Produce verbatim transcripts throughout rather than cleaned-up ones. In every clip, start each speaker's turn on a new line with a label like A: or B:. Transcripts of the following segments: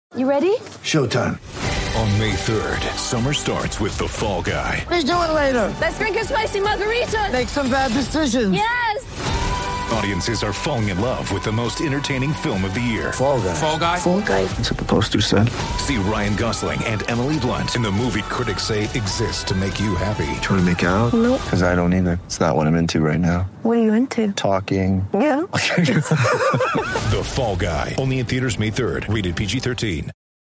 A: You ready?
B: Showtime.
C: On May third, summer starts with The Fall Guy.
B: Let's do it later.
A: Let's drink a spicy margarita.
B: Make some bad decisions.
A: Yes!
C: Audiences are falling in love with the most entertaining film of the year.
B: Fall Guy.
C: Fall Guy?
A: Fall guy.
B: That's what the poster said.
C: See Ryan Gosling and Emily Blunt in the movie critics say exists to make you happy.
B: Trying to make it out?
A: Nope.
B: Because I don't either. It's not what I'm into right now.
A: What are you into?
B: Talking.
A: Yeah.
C: The Fall Guy. Only in theaters May third. Rated P G thirteen.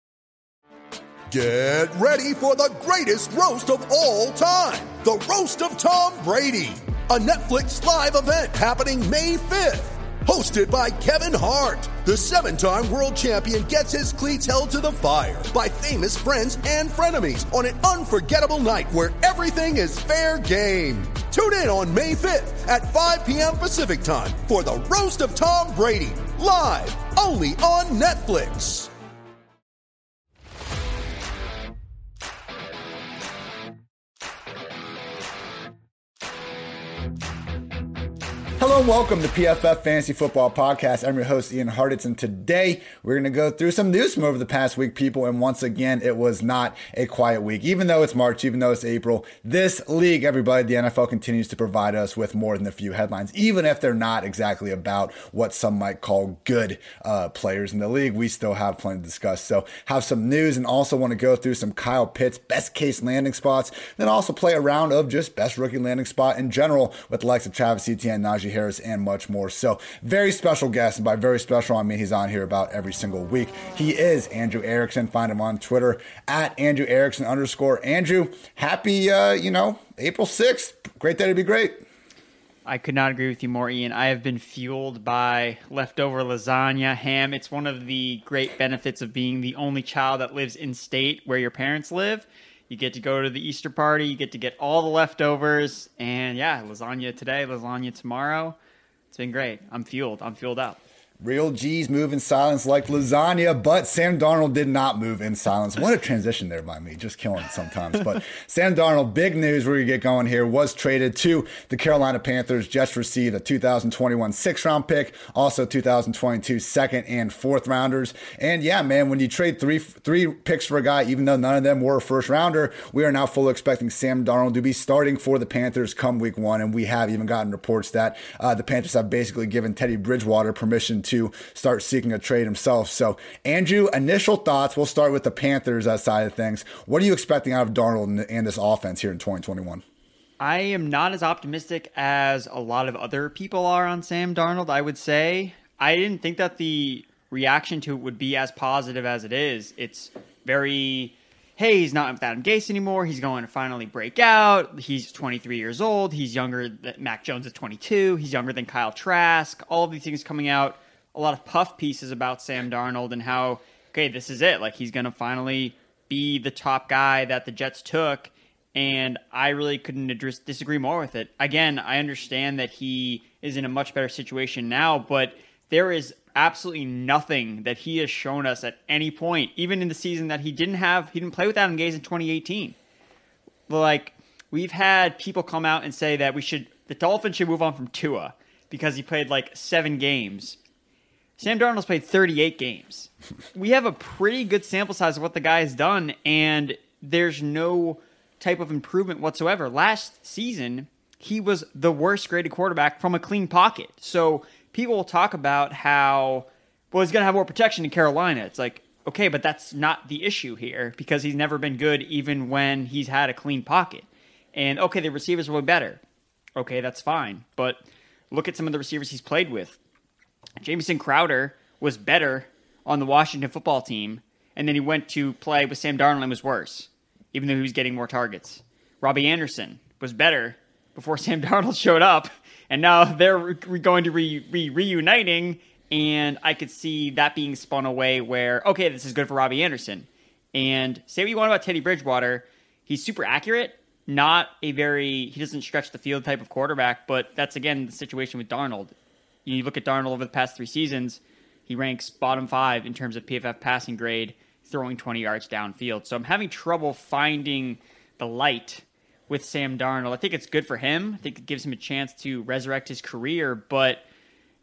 D: Get ready for the greatest roast of all time. The Roast of Tom Brady. A Netflix live event happening May fifth. Hosted by Kevin Hart. The seven-time world champion gets his cleats held to the fire by famous friends and frenemies on an unforgettable night where everything is fair game. Tune in on May fifth at five p.m. Pacific time for the Roast of Tom Brady. Live only on Netflix.
E: Hello and welcome to P F F Fantasy Football Podcast. I'm your host, Ian Hartitz, and today we're going to go through some news from over the past week, people. And once again, it was not a quiet week. Even though it's March, even though it's April, this league, everybody, the N F L continues to provide us with more than a few headlines, even if they're not exactly about what some might call good uh, players in the league. We still have plenty to discuss. So have some news and also want to go through some Kyle Pitts best case landing spots, then also play a round of just best rookie landing spot in general with the likes of Travis Etienne, Najee Harris, and much more. So very special guest, and by very special I mean he's on here about every single week. He is Andrew Erickson. Find him on Twitter at Andrew Erickson underscore. Andrew, happy uh, you know April sixth. Great day to be great.
F: I could not agree with you more, Ian. I have been fueled by leftover lasagna, ham. It's one of the great benefits of being the only child that lives in state where your parents live. You get to go to the Easter party, you get to get all the leftovers, and yeah, lasagna today, lasagna tomorrow. It's been great. I'm fueled. I'm fueled up.
E: Real G's move in silence like lasagna, but Sam Darnold did not move in silence. What a transition there by me. Just killing it sometimes. But Sam Darnold, big news where you get going here, was traded to the Carolina Panthers. Just received a two thousand twenty-one sixth-round pick, also two thousand twenty-two second and fourth rounders. And yeah, man, when you trade three three picks for a guy, even though none of them were a first-rounder, we are now fully expecting Sam Darnold to be starting for the Panthers come week one. And we have even gotten reports that uh, the Panthers have basically given Teddy Bridgewater permission to to start seeking a trade himself. So, Andrew, initial thoughts. We'll start with the Panthers uh, side of things. What are you expecting out of Darnold and, and this offense here in twenty twenty-one?
F: I am not as optimistic as a lot of other people are on Sam Darnold, I would say. I didn't think that the reaction to it would be as positive as it is. It's very, hey, he's not with Adam Gase anymore. He's going to finally break out. He's twenty-three years old. He's younger than Mac Jones is twenty-two. He's younger than Kyle Trask. All of these things coming out. A lot of puff pieces about Sam Darnold and how, okay, this is it. Like, he's going to finally be the top guy that the Jets took. And I really couldn't address, disagree more with it. Again, I understand that he is in a much better situation now, but there is absolutely nothing that he has shown us at any point, even in the season that he didn't have, he didn't play with Adam Gase in twenty eighteen. Like, we've had people come out and say that we should, the Dolphins should move on from Tua because he played like seven games. Sam Darnold's played thirty-eight games. We have a pretty good sample size of what the guy has done, and there's no type of improvement whatsoever. Last season, he was the worst graded quarterback from a clean pocket. So people will talk about how, well, he's going to have more protection in Carolina. It's like, okay, but that's not the issue here because he's never been good even when he's had a clean pocket. And okay, the receivers will be better. Okay, that's fine. But look at some of the receivers he's played with. Jamison Crowder was better on the Washington football team, and then he went to play with Sam Darnold and was worse, even though he was getting more targets. Robbie Anderson was better before Sam Darnold showed up, and now they're re- going to be re- re- reuniting, and I could see that being spun away where, okay, this is good for Robbie Anderson. And say what you want about Teddy Bridgewater, he's super accurate, not a very, he doesn't stretch the field type of quarterback, but that's, again, the situation with Darnold. You look at Darnold over the past three seasons, he ranks bottom five in terms of P F F passing grade, throwing twenty yards downfield. So I'm having trouble finding the light with Sam Darnold. I think it's good for him. I think it gives him a chance to resurrect his career, but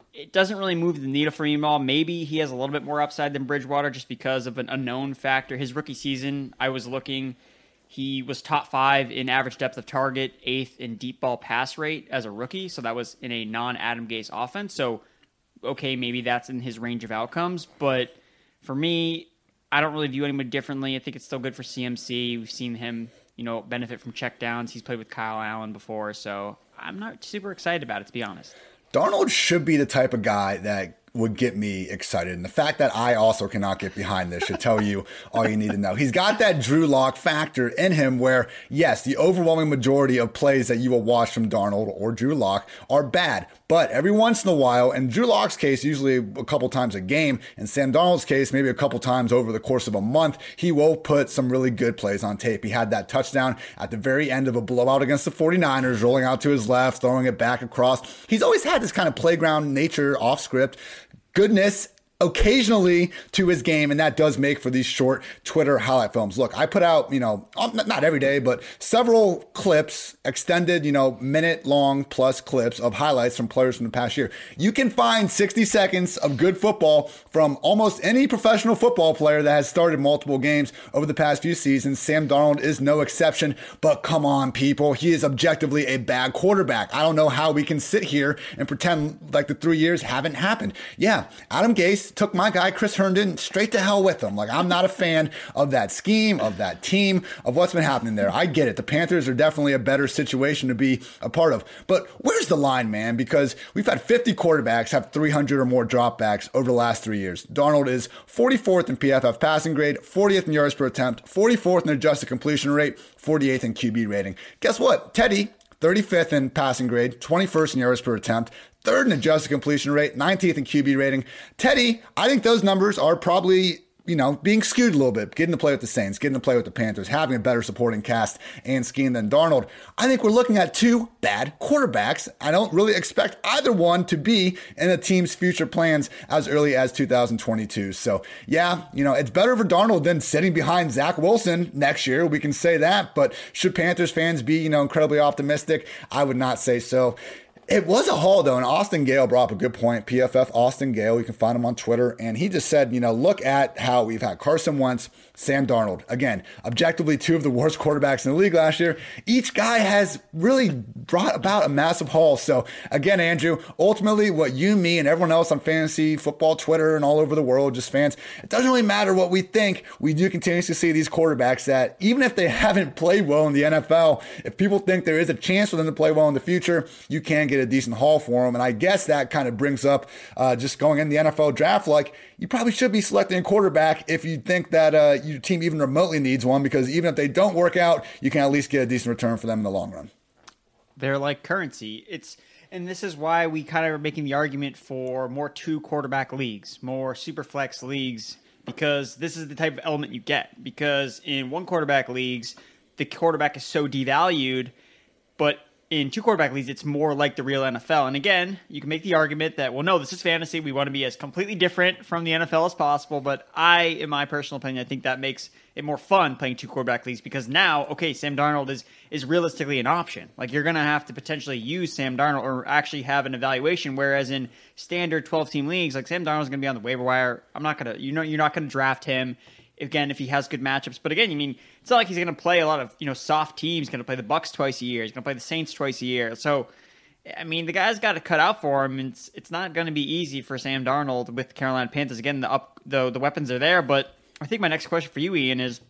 F: it doesn't really move the needle for me at all. Maybe he has a little bit more upside than Bridgewater just because of an unknown factor. His rookie season, I was looking, he was top five in average depth of target, eighth in deep ball pass rate as a rookie. So that was in a non-Adam Gase offense. So, okay, maybe that's in his range of outcomes. But for me, I don't really view anyone differently. I think it's still good for C M C. We've seen him, you know, benefit from checkdowns. He's played with Kyle Allen before. So I'm not super excited about it, to be honest.
E: Darnold should be the type of guy that would get me excited. And the fact that I also cannot get behind this should tell you all you need to know. He's got that Drew Lock factor in him where, yes, the overwhelming majority of plays that you will watch from Darnold or Drew Lock are bad. But every once in a while, in Drew Lock's case, usually a couple times a game, in Sam Darnold's case, maybe a couple times over the course of a month, he will put some really good plays on tape. He had that touchdown at the very end of a blowout against the 49ers, rolling out to his left, throwing it back across. He's always had this kind of playground nature off script goodness occasionally to his game, and that does make for these short Twitter highlight films. Look, I put out, you know, not every day, but several clips, extended, you know, minute long plus clips of highlights from players from the past year. You can find sixty seconds of good football from almost any professional football player that has started multiple games over the past few seasons. Sam Darnold is no exception, but come on, people, he is objectively a bad quarterback. I don't know how we can sit here and pretend like the three years haven't happened. Yeah, Adam Gase took my guy Chris Herndon straight to hell with him. Like, I'm not a fan of that scheme, of that team, of what's been happening there. I get it. The Panthers are definitely a better situation to be a part of. But where's the line, man? Because we've had fifty quarterbacks have three hundred or more dropbacks over the last three years. Darnold is forty-fourth in P F F passing grade, fortieth in yards per attempt, forty-fourth in adjusted completion rate, forty-eighth in Q B rating. Guess what? Teddy, thirty-fifth in passing grade, twenty-first in yards per attempt, third in adjusted completion rate, nineteenth in Q B rating. Teddy, I think those numbers are probably, you know, being skewed a little bit, getting to play with the Saints, getting to play with the Panthers, having a better supporting cast and scheme than Darnold. I think we're looking at two bad quarterbacks. I don't really expect either one to be in a team's future plans as early as two thousand twenty-two. So, yeah, you know, it's better for Darnold than sitting behind Zach Wilson next year. We can say that. But should Panthers fans be, you know, incredibly optimistic? I would not say so. It was a haul, though, and Austin Gale brought up a good point. P F F Austin Gale, you can find him on Twitter, and he just said, you know, look at how we've had Carson Wentz, Sam Darnold. Again, objectively, two of the worst quarterbacks in the league last year. Each guy has really brought about a massive haul. So, again, Andrew, ultimately, what you, me, and everyone else on fantasy football Twitter and all over the world, just fans, it doesn't really matter what we think. We do continuously see these quarterbacks that, even if they haven't played well in the N F L, if people think there is a chance for them to play well in the future, you can get a decent haul for them. And I guess that kind of brings up uh, just going in the N F L draft, like, you probably should be selecting a quarterback if you think that uh, your team even remotely needs one, because even if they don't work out, you can at least get a decent return for them in the long run.
F: They're like currency. It's and this is why we kind of are making the argument for more two quarterback leagues, more super flex leagues, because this is the type of element you get. Because in one quarterback leagues, the quarterback is so devalued, but in two quarterback leagues, it's more like the real N F L. And again, you can make the argument that, well, no, this is fantasy. We want to be as completely different from the N F L as possible. But I, in my personal opinion, I think that makes it more fun playing two quarterback leagues, because now, okay, Sam Darnold is is realistically an option. Like, you're going to have to potentially use Sam Darnold or actually have an evaluation. Whereas in standard twelve-team leagues, like, Sam Darnold's going to be on the waiver wire. I'm not going to, you know, you're not going to draft him. Again, if he has good matchups. But again, you mean, it's not like he's going to play a lot of, you know, soft teams. He's going to play the Bucs twice a year. He's going to play the Saints twice a year. So, I mean, the guy's got to cut out for him. It's it's not going to be easy for Sam Darnold with the Carolina Panthers. Again, the up the the weapons are there. But I think my next question for you, Ian, is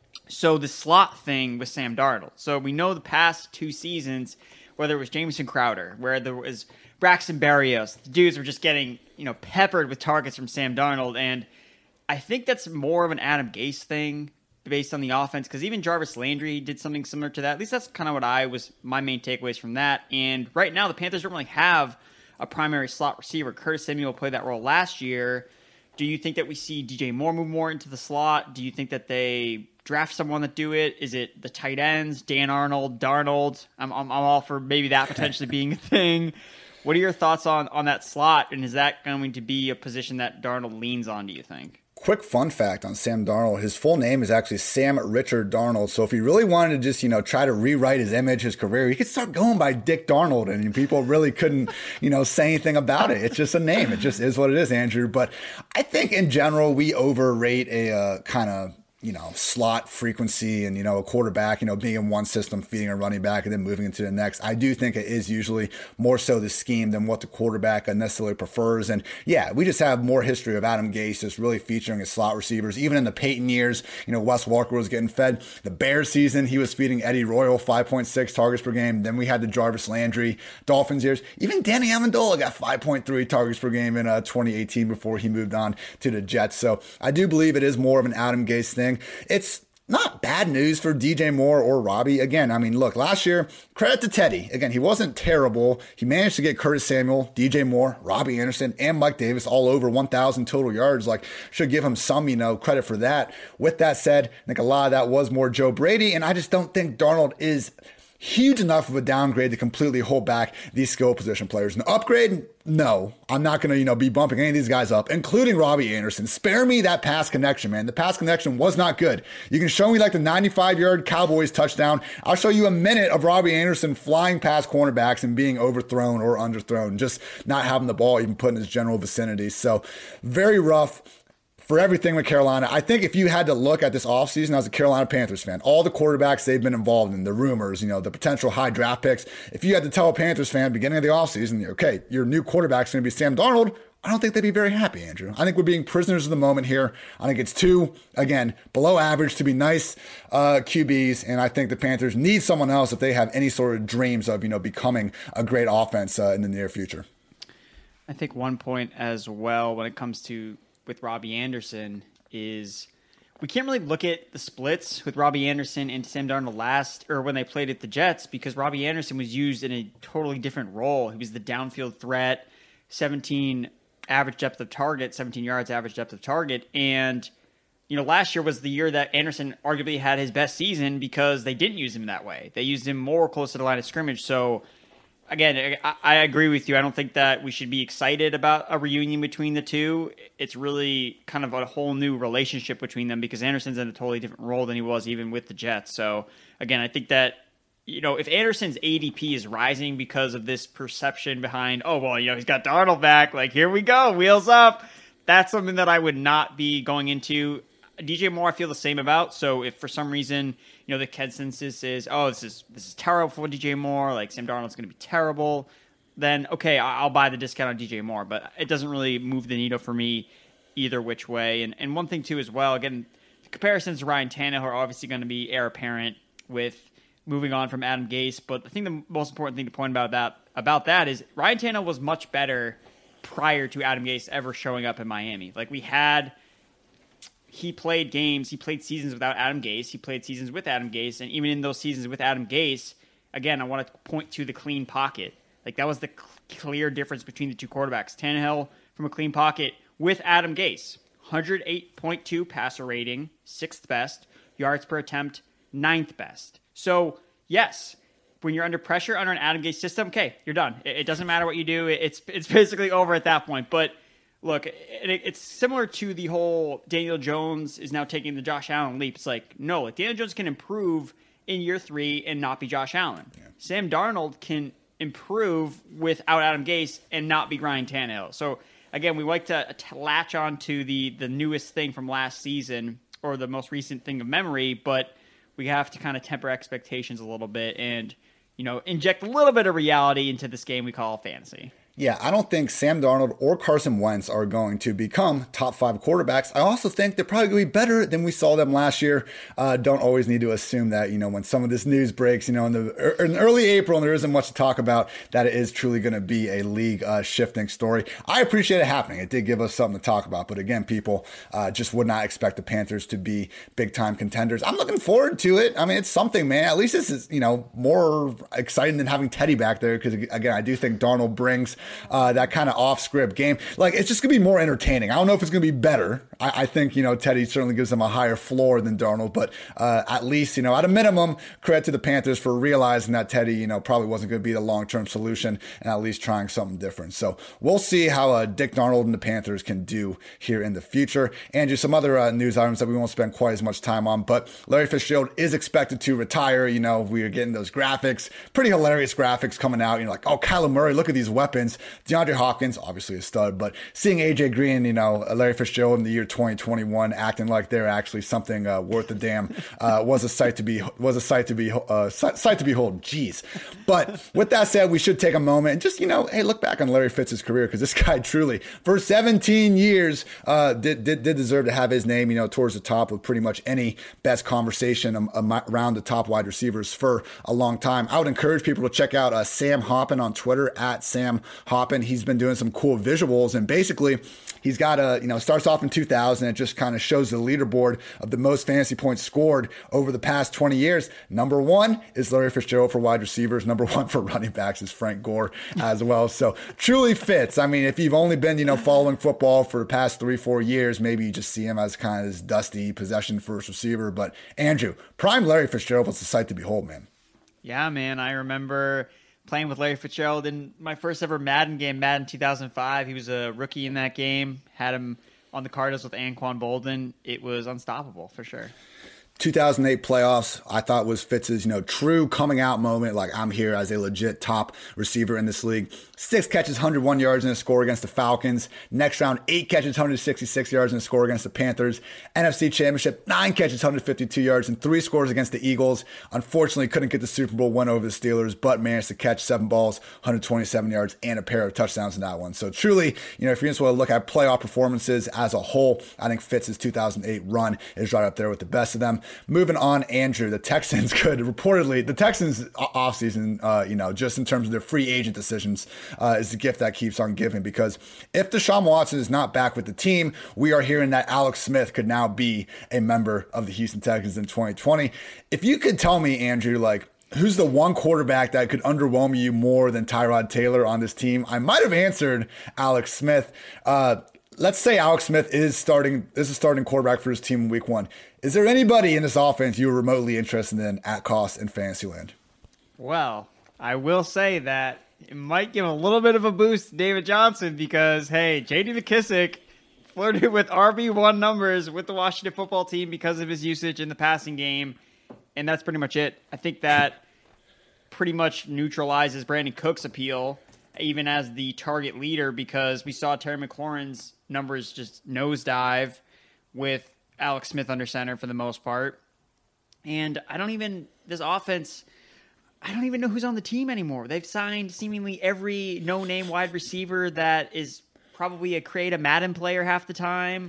F: so the slot thing with Sam Darnold. So we know the past two seasons, whether it was Jamison Crowder, where there was Braxton Berrios, the dudes were just getting, you know, peppered with targets from Sam Darnold. And I think that's more of an Adam Gase thing based on the offense, because even Jarvis Landry did something similar to that. At least that's kind of what I was, my main takeaways from that. And right now, the Panthers don't really have a primary slot receiver. Curtis Samuel played that role last year. Do you think that we see D J Moore move more into the slot? Do you think that they draft someone that do it? Is it the tight ends, Dan Arnold, Darnold? I'm, I'm, I'm all for maybe that potentially being a thing. What are your thoughts on, on that slot? And is that going to be a position that Darnold leans on, do you think?
E: quick fun fact on Sam Darnold, his full name is actually Sam Richard Darnold. So if he really wanted to just, you know, try to rewrite his image, his career, he could start going by Dick Darnold, and people really couldn't, you know, say anything about it. It's just a name. It just is what it is, Andrew. But I think in general, we overrate a uh, kind of, you know, slot frequency and, you know, a quarterback, you know, being in one system, feeding a running back and then moving into the next. I do think it is usually more so the scheme than what the quarterback necessarily prefers. And yeah, we just have more history of Adam Gase just really featuring his slot receivers. Even in the Peyton years, you know, Wes Walker was getting fed. The Bears season, he was feeding Eddie Royal five point six targets per game. Then we had the Jarvis Landry Dolphins years. Even Danny Amendola got five point three targets per game in uh, twenty eighteen before he moved on to the Jets. So I do believe it is more of an Adam Gase thing. It's not bad news for D J Moore or Robbie. Again, I mean, look, last year, credit to Teddy. Again, he wasn't terrible. He managed to get Curtis Samuel, D J Moore, Robbie Anderson, and Mike Davis all over one thousand total yards. Like, should give him some, you know, credit for that. With that said, I think a lot of that was more Joe Brady, and I just don't think Darnold is huge enough of a downgrade to completely hold back these skill position players. An upgrade? No, I'm not going to, you know, be bumping any of these guys up, including Robbie Anderson. Spare me that pass connection, man. The pass connection was not good. You can show me like the ninety-five yard Cowboys touchdown. I'll show you a minute of Robbie Anderson flying past cornerbacks and being overthrown or underthrown, just not having the ball even put in his general vicinity. So very rough for everything with Carolina. I think if you had to look at this offseason as a Carolina Panthers fan, all the quarterbacks they've been involved in, the rumors, you know, the potential high draft picks, if you had to tell a Panthers fan beginning of the offseason, okay, your new quarterback's going to be Sam Darnold, I don't think they'd be very happy, Andrew. I think we're being prisoners of the moment here. I think it's two, again, below average to be nice uh, Q Bs, and I think the Panthers need someone else if they have any sort of dreams of, you know, becoming a great offense uh, in the near future.
F: I think one point as well when it comes to with Robbie Anderson is we can't really look at the splits with Robbie Anderson and Sam Darnold last or when they played at the Jets because Robbie Anderson was used in a totally different role. He was the downfield threat, seventeen average depth of target, seventeen yards average depth of target. And, you know, last year was the year that Anderson arguably had his best season because they didn't use him that way. They used him more close to the line of scrimmage. So, again, I, I agree with you. I don't think that we should be excited about a reunion between the two. It's really kind of a whole new relationship between them because Anderson's in a totally different role than he was even with the Jets. So, again, I think that, you know, if Anderson's A D P is rising because of this perception behind, oh, well, you know, he's got Darnold back, like, here we go, wheels up, that's something that I would not be going into. D J Moore, I feel the same about. So if for some reason, you know, the consensus is, oh, this is this is terrible for D J Moore, like Sam Darnold's going to be terrible, then, okay, I'll buy the discount on D J Moore. But it doesn't really move the needle for me either which way. And, and one thing, too, as well, again, the comparisons to Ryan Tannehill are obviously going to be heir apparent with moving on from Adam Gase. But I think the most important thing to point about that, about that is Ryan Tannehill was much better prior to Adam Gase ever showing up in Miami. Like, we had... He played games, he played seasons without Adam Gase, he played seasons with Adam Gase, and even in those seasons with Adam Gase, again, I want to point to the clean pocket. Like, that was the cl- clear difference between the two quarterbacks. Tannehill from a clean pocket with Adam Gase. one oh eight point two passer rating, sixth best. Yards per attempt, ninth best. So, yes, when you're under pressure under an Adam Gase system, okay, you're done. It, it doesn't matter what you do. It's, it's basically over at that point. But look, it's similar to the whole Daniel Jones is now taking the Josh Allen leap. It's like, no, like Daniel Jones can improve in year three and not be Josh Allen. Yeah. Sam Darnold can improve without Adam Gase and not be Ryan Tannehill. So, again, we like to, to latch on to the, the newest thing from last season or the most recent thing of memory, but we have to kind of temper expectations a little bit and, you know, inject a little bit of reality into this game we call fantasy.
E: Yeah, I don't think Sam Darnold or Carson Wentz are going to become top five quarterbacks. I also think they're probably going to be better than we saw them last year. Uh, don't always need to assume that, you know, when some of this news breaks, you know, in the in early April and there isn't much to talk about, that it is truly going to be a league uh, shifting story. I appreciate it happening. It did give us something to talk about. But again, people uh, just would not expect the Panthers to be big time contenders. I'm looking forward to it. I mean, it's something, man. At least this is, you know, more exciting than having Teddy back there because, again, I do think Darnold brings uh, that kind of off-script game. Like, it's just going to be more entertaining. I don't know if it's going to be better. I, I think, you know, Teddy certainly gives them a higher floor than Darnold, but uh, at least, you know, at a minimum, credit to the Panthers for realizing that Teddy, you know, probably wasn't going to be the long-term solution and at least trying something different. So we'll see how uh, Dick Darnold and the Panthers can do here in the future. Andrew, some other uh, news items that we won't spend quite as much time on, but Larry Fitzgerald is expected to retire. You know, we are getting those graphics, pretty hilarious graphics coming out. You're like, oh, Kyler Murray, look at these weapons. DeAndre Hopkins, obviously a stud, but seeing A J Green, you know, Larry Fitzgerald in the year twenty twenty-one acting like they're actually something uh, worth a damn uh, was a sight to be was a sight to be uh, sight to behold. Jeez. But with that said, we should take a moment and just, you know, hey, look back on Larry Fitz's career, because this guy truly, for seventeen years, uh, did, did did deserve to have his name, you know, towards the top of pretty much any best conversation um, um, around the top wide receivers for a long time. I would encourage people to check out uh, Sam Hoppin on Twitter, at Sam Hoppin. He's been doing some cool visuals, and basically he's got a, you know, starts off in two thousand. It just kind of shows the leaderboard of the most fantasy points scored over the past twenty years. Number one is Larry Fitzgerald for wide receivers. Number one for running backs is Frank Gore as well. So truly fits. I mean, if you've only been, you know, following football for the past three, four years, maybe you just see him as kind of this dusty possession first receiver. But Andrew, prime Larry Fitzgerald was a sight to behold, man.
F: Yeah, man. I remember playing with Larry Fitzgerald in my first ever Madden game, Madden two thousand five. He was a rookie in that game. Had him on the Cardinals with Anquan Boldin. It was unstoppable for sure.
E: two thousand eight playoffs, I thought was Fitz's, you know, true coming out moment. Like, I'm here as a legit top receiver in this league. Six catches, one hundred one yards in a score against the Falcons. Next round, eight catches, one hundred sixty-six yards in a score against the Panthers. N F C Championship, nine catches, one hundred fifty-two yards, and three scores against the Eagles. Unfortunately, couldn't get the Super Bowl win over the Steelers, but managed to catch seven balls, one hundred twenty-seven yards, and a pair of touchdowns in that one. So truly, you know, if you just want to look at playoff performances as a whole, I think Fitz's two thousand eight run is right up there with the best of them. Moving on, Andrew, the Texans could reportedly, the Texans offseason, uh, you know, just in terms of their free agent decisions, uh, is the gift that keeps on giving, because if Deshaun Watson is not back with the team, we are hearing that Alex Smith could now be a member of the Houston Texans in twenty twenty. If you could tell me, Andrew, like, who's the one quarterback that could underwhelm you more than Tyrod Taylor on this team, I might have answered Alex Smith. Uh, let's say Alex Smith is starting, is a starting quarterback for his team in week one. Is there anybody in this offense you were remotely interested in at cost in Fantasyland?
F: Well, I will say that it might give a little bit of a boost to David Johnson because, hey, J D McKissic flirted with R B one numbers with the Washington football team because of his usage in the passing game, and that's pretty much it. I think that pretty much neutralizes Brandon Cook's appeal, even as the target leader, because we saw Terry McLaurin's numbers just nosedive with Alex Smith under center for the most part. And I don't even, this offense, I don't even know who's on the team anymore. They've signed seemingly every no-name wide receiver that is probably a create a Madden player half the time.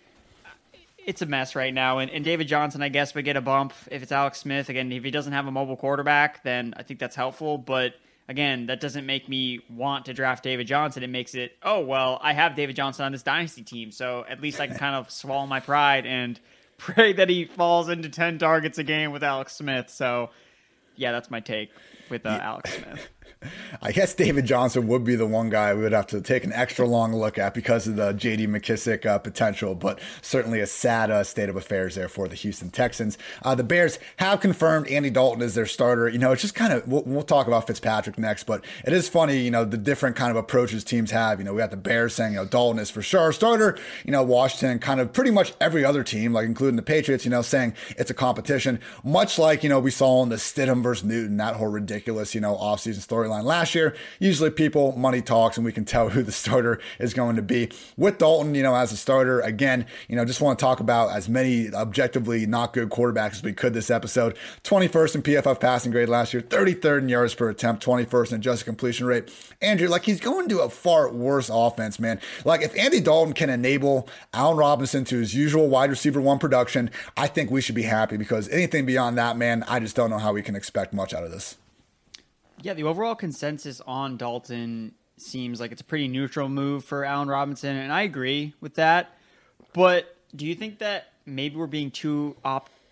F: It's a mess right now. And, and David Johnson, I guess, would get a bump if it's Alex Smith. Again, if he doesn't have a mobile quarterback, then I think that's helpful. But again, that doesn't make me want to draft David Johnson. It makes it, oh, well, I have David Johnson on this dynasty team, so at least I can kind of swallow my pride and pray that he falls into ten targets a game with Alex Smith. So, yeah, that's my take with uh, yeah. Alex Smith.
E: I guess David Johnson would be the one guy we would have to take an extra long look at because of the J D McKissic uh, potential, but certainly a sad uh, state of affairs there for the Houston Texans. Uh, the Bears have confirmed Andy Dalton as their starter. You know, it's just kind of, we'll, we'll talk about Fitzpatrick next, but it is funny, you know, the different kind of approaches teams have. You know, we got the Bears saying, you know, Dalton is for sure our starter. You know, Washington, kind of pretty much every other team, like including the Patriots, you know, saying it's a competition, much like, you know, we saw in the Stidham versus Newton, that whole ridiculous, you know, offseason storyline last year. Usually people, money talks, and we can tell who the starter is going to be. With Dalton, you know, as a starter, again, you know, just want to talk about as many objectively not good quarterbacks as we could this episode. twenty-first in P F F passing grade last year, thirty-third in yards per attempt, twenty-first in adjusted completion rate. Andrew, like, he's going to a far worse offense, man. Like, if Andy Dalton can enable Allen Robinson to his usual wide receiver one production, I think we should be happy, because anything beyond that, man, I just don't know how we can expect much out of this.
F: Yeah, the overall consensus on Dalton seems like it's a pretty neutral move for Allen Robinson, and I agree with that. But do you think that maybe we're being too op-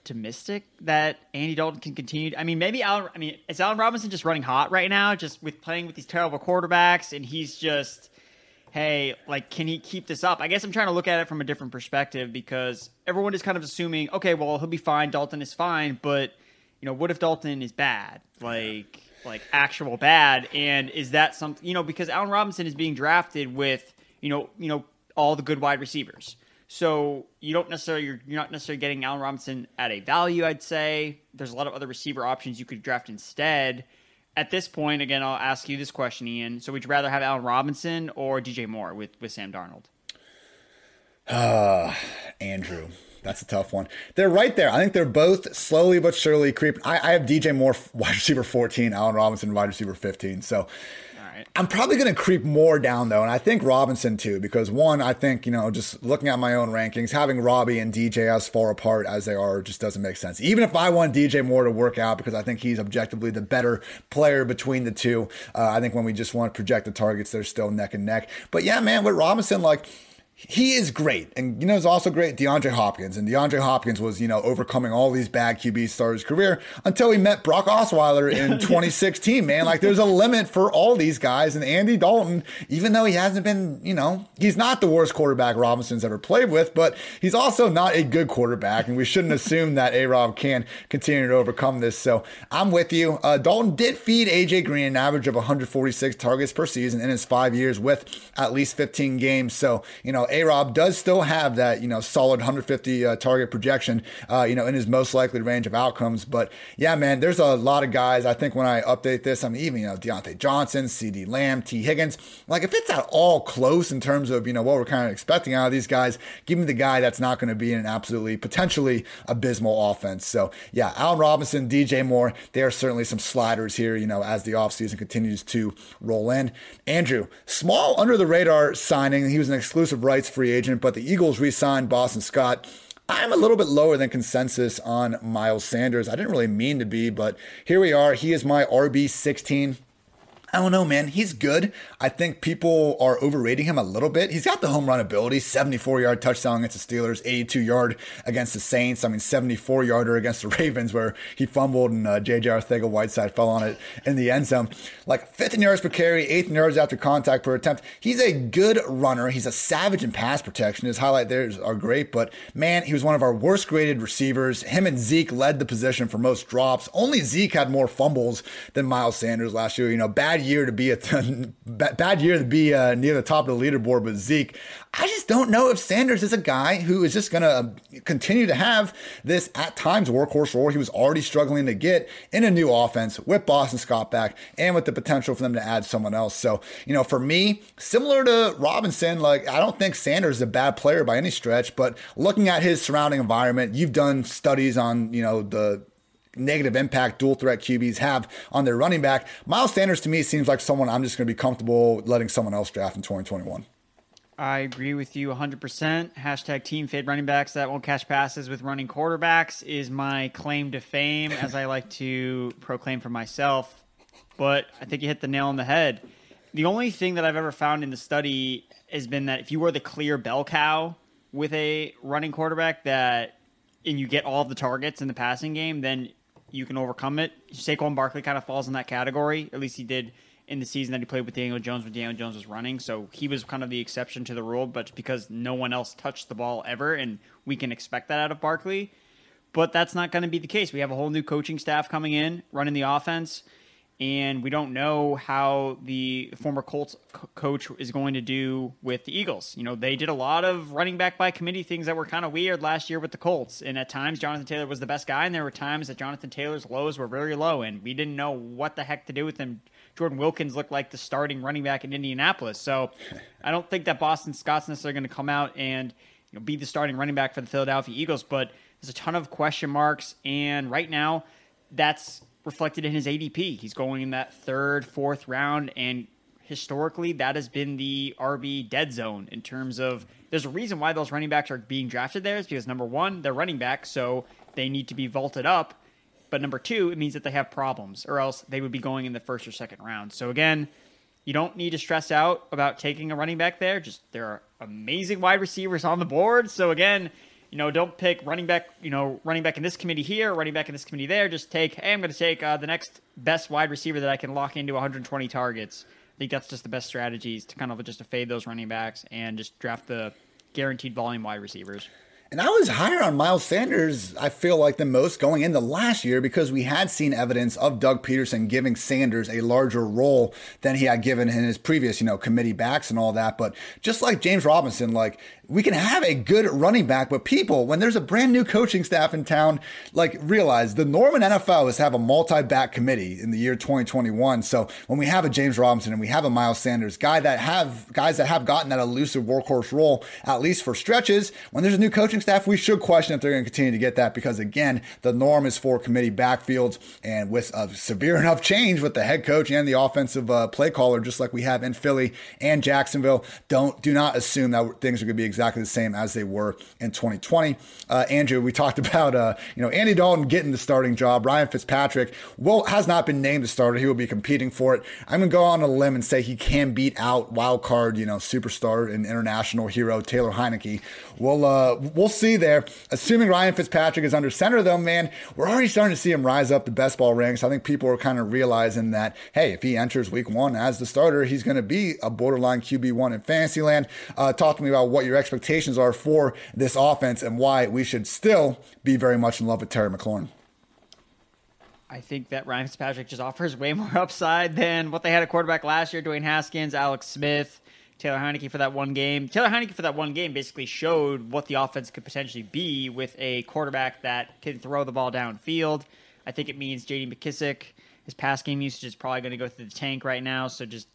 F: optimistic that Andy Dalton can continue. I mean, maybe Allen, I mean, is Allen Robinson just running hot right now, just with playing with these terrible quarterbacks, and he's just, hey, like, can he keep this up? I guess I'm trying to look at it from a different perspective because everyone is kind of assuming, okay, well, he'll be fine. Dalton is fine. But, you know, what if Dalton is bad? Like, like actual bad. And is that something, you know, because Allen Robinson is being drafted with, you know, you know, all the good wide receivers. So you don't necessarily, you're, you're not necessarily getting Allen Robinson at a value, I'd say. There's a lot of other receiver options you could draft instead. At this point, again, I'll ask you this question, Ian. So would you rather have Allen Robinson or D J Moore with, with Sam Darnold?
E: Uh, Andrew, that's a tough one. They're right there. I think they're both slowly but surely creeping. I, I have D J Moore wide receiver fourteen, Allen Robinson wide receiver fifteen. So I'm probably going to creep more down, though, and I think Robinson, too, because, one, I think, you know, just looking at my own rankings, having Robbie and D J as far apart as they are just doesn't make sense. Even if I want D J Moore to work out because I think he's objectively the better player between the two, uh, I think when we just want to project the targets, they're still neck and neck. But, yeah, man, with Robinson, like, he is great. And, you know, it's also great, DeAndre Hopkins. And DeAndre Hopkins was, you know, overcoming all these bad Q Bs to start his career until he met Brock Osweiler in twenty sixteen, man. Like, there's a limit for all these guys. And Andy Dalton, even though he hasn't been, you know, he's not the worst quarterback Robinson's ever played with, but he's also not a good quarterback. And we shouldn't assume that A-Rob can continue to overcome this. So I'm with you. Uh, Dalton did feed A J Green an average of one hundred forty-six targets per season in his five years with at least fifteen games. So, you know, A-Rob does still have that, you know, solid one hundred fifty uh, target projection, uh, you know, in his most likely range of outcomes. But yeah, man, there's a lot of guys. I think when I update this, I mean, even, you know, Deontay Johnson, CeeDee Lamb, T. Higgins, like if it's at all close in terms of, you know, what we're kind of expecting out of these guys, give me the guy that's not going to be in an absolutely potentially abysmal offense. So yeah, Allen Robinson, D J Moore, there are certainly some sliders here, you know, as the offseason continues to roll in. Andrew, small under the radar signing. He was an exclusive rights free agent, but the Eagles re-signed Boston Scott. I'm a little bit lower than consensus on Miles Sanders. I didn't really mean to be, but here we are. He is my R B sixteen. I don't know, man. He's good. I think people are overrating him a little bit. He's got the home run ability, seventy-four yard touchdown against the Steelers, eighty-two yard against the Saints. I mean, seventy-four yarder against the Ravens where he fumbled and uh, J J Arcega-Whiteside fell on it in the end zone. Like fifteen yards per carry, eight yards after contact per attempt. He's a good runner. He's a savage in pass protection. His highlight there are great, but man, he was one of our worst graded receivers. Him and Zeke led the position for most drops. Only Zeke had more fumbles than Miles Sanders last year. You know, bad year to be a t- bad year to be uh, near the top of the leaderboard with Zeke. I just don't know if Sanders is a guy who is just going to continue to have this at times workhorse role he was already struggling to get in a new offense with Boston Scott back and with the potential for them to add someone else. So, you know, for me, similar to Robinson, like I don't think Sanders is a bad player by any stretch, but looking at his surrounding environment, you've done studies on, you know, the negative impact dual threat Q Bs have on their running back. Miles Sanders to me seems like someone I'm just going to be comfortable letting someone else draft in twenty twenty-one.
F: I agree with you one hundred percent. Hashtag team fade running backs that won't catch passes with running quarterbacks is my claim to fame, as I like to proclaim for myself. But I think you hit the nail on the head. The only thing that I've ever found in the study has been that if you were the clear bell cow with a running quarterback that and you get all of the targets in the passing game, then you can overcome it. Saquon Barkley kind of falls in that category. At least he did in the season that he played with Daniel Jones when Daniel Jones was running. So he was kind of the exception to the rule, but because no one else touched the ball ever, and we can expect that out of Barkley. But that's not going to be the case. We have a whole new coaching staff coming in, running the offense, and we don't know how the former Colts co- coach is going to do with the Eagles. You know, they did a lot of running back by committee things that were kind of weird last year with the Colts. And at times, Jonathan Taylor was the best guy, and there were times that Jonathan Taylor's lows were very low, and we didn't know what the heck to do with him. Jordan Wilkins looked like the starting running back in Indianapolis. So I don't think that Boston Scott's necessarily going to come out and, you know, be the starting running back for the Philadelphia Eagles. But there's a ton of question marks, and right now that's reflected in his A D P. He's going in that third, fourth round, and historically that has been the R B dead zone in terms of there's a reason why those running backs are being drafted there is because, number one, they're running back, so they need to be vaulted up. But number two, it means that they have problems, or else they would be going in the first or second round. So again, you don't need to stress out about taking a running back there. Just there are amazing wide receivers on the board. So again, you know, don't pick running back, you know, running back in this committee here, running back in this committee there. Just take, hey, I'm going to take uh, the next best wide receiver that I can lock into one hundred twenty targets. I think that's just the best strategies to kind of just to fade those running backs and just draft the guaranteed volume wide receivers.
E: And I was higher on Miles Sanders, I feel like, than most going into last year because we had seen evidence of Doug Peterson giving Sanders a larger role than he had given in his previous, you know, committee backs and all that. But just like James Robinson, like, we can have a good running back, but people, when there's a brand new coaching staff in town, like, realize the norm in N F L is to have a multi-back committee in the year twenty twenty-one. So when we have a James Robinson and we have a Miles Sanders, guy that have guys that have gotten that elusive workhorse role, at least for stretches, when there's a new coaching staff, we should question if they're going to continue to get that because, again, the norm is for committee backfields, and with a severe enough change with the head coach and the offensive uh, play caller, just like we have in Philly and Jacksonville, don't do not assume that things are going to be exactly the same as they were in twenty twenty. Uh, Andrew, we talked about uh, you know Andy Dalton getting the starting job. Ryan Fitzpatrick will has not been named the starter. He will be competing for it. I'm going to go on a limb and say he can beat out wild card, you know, superstar and international hero Taylor Heineke. We'll uh, we'll see there. Assuming Ryan Fitzpatrick is under center, though, man, we're already starting to see him rise up the best ball ranks. I think people are kind of realizing that, hey, if he enters week one as the starter, he's going to be a borderline Q B one in Fantasyland. Uh, talk to me about what your expectations are for this offense and why we should still be very much in love with Terry McLaurin.
F: I think that Ryan Fitzpatrick just offers way more upside than what they had at quarterback last year. Dwayne Haskins, Alex Smith, Taylor Heineke for that one game. Taylor Heineke for that one game basically showed what the offense could potentially be with a quarterback that can throw the ball downfield. I think it means J D McKissic, his pass game usage is probably going to go through the tank right now. So just,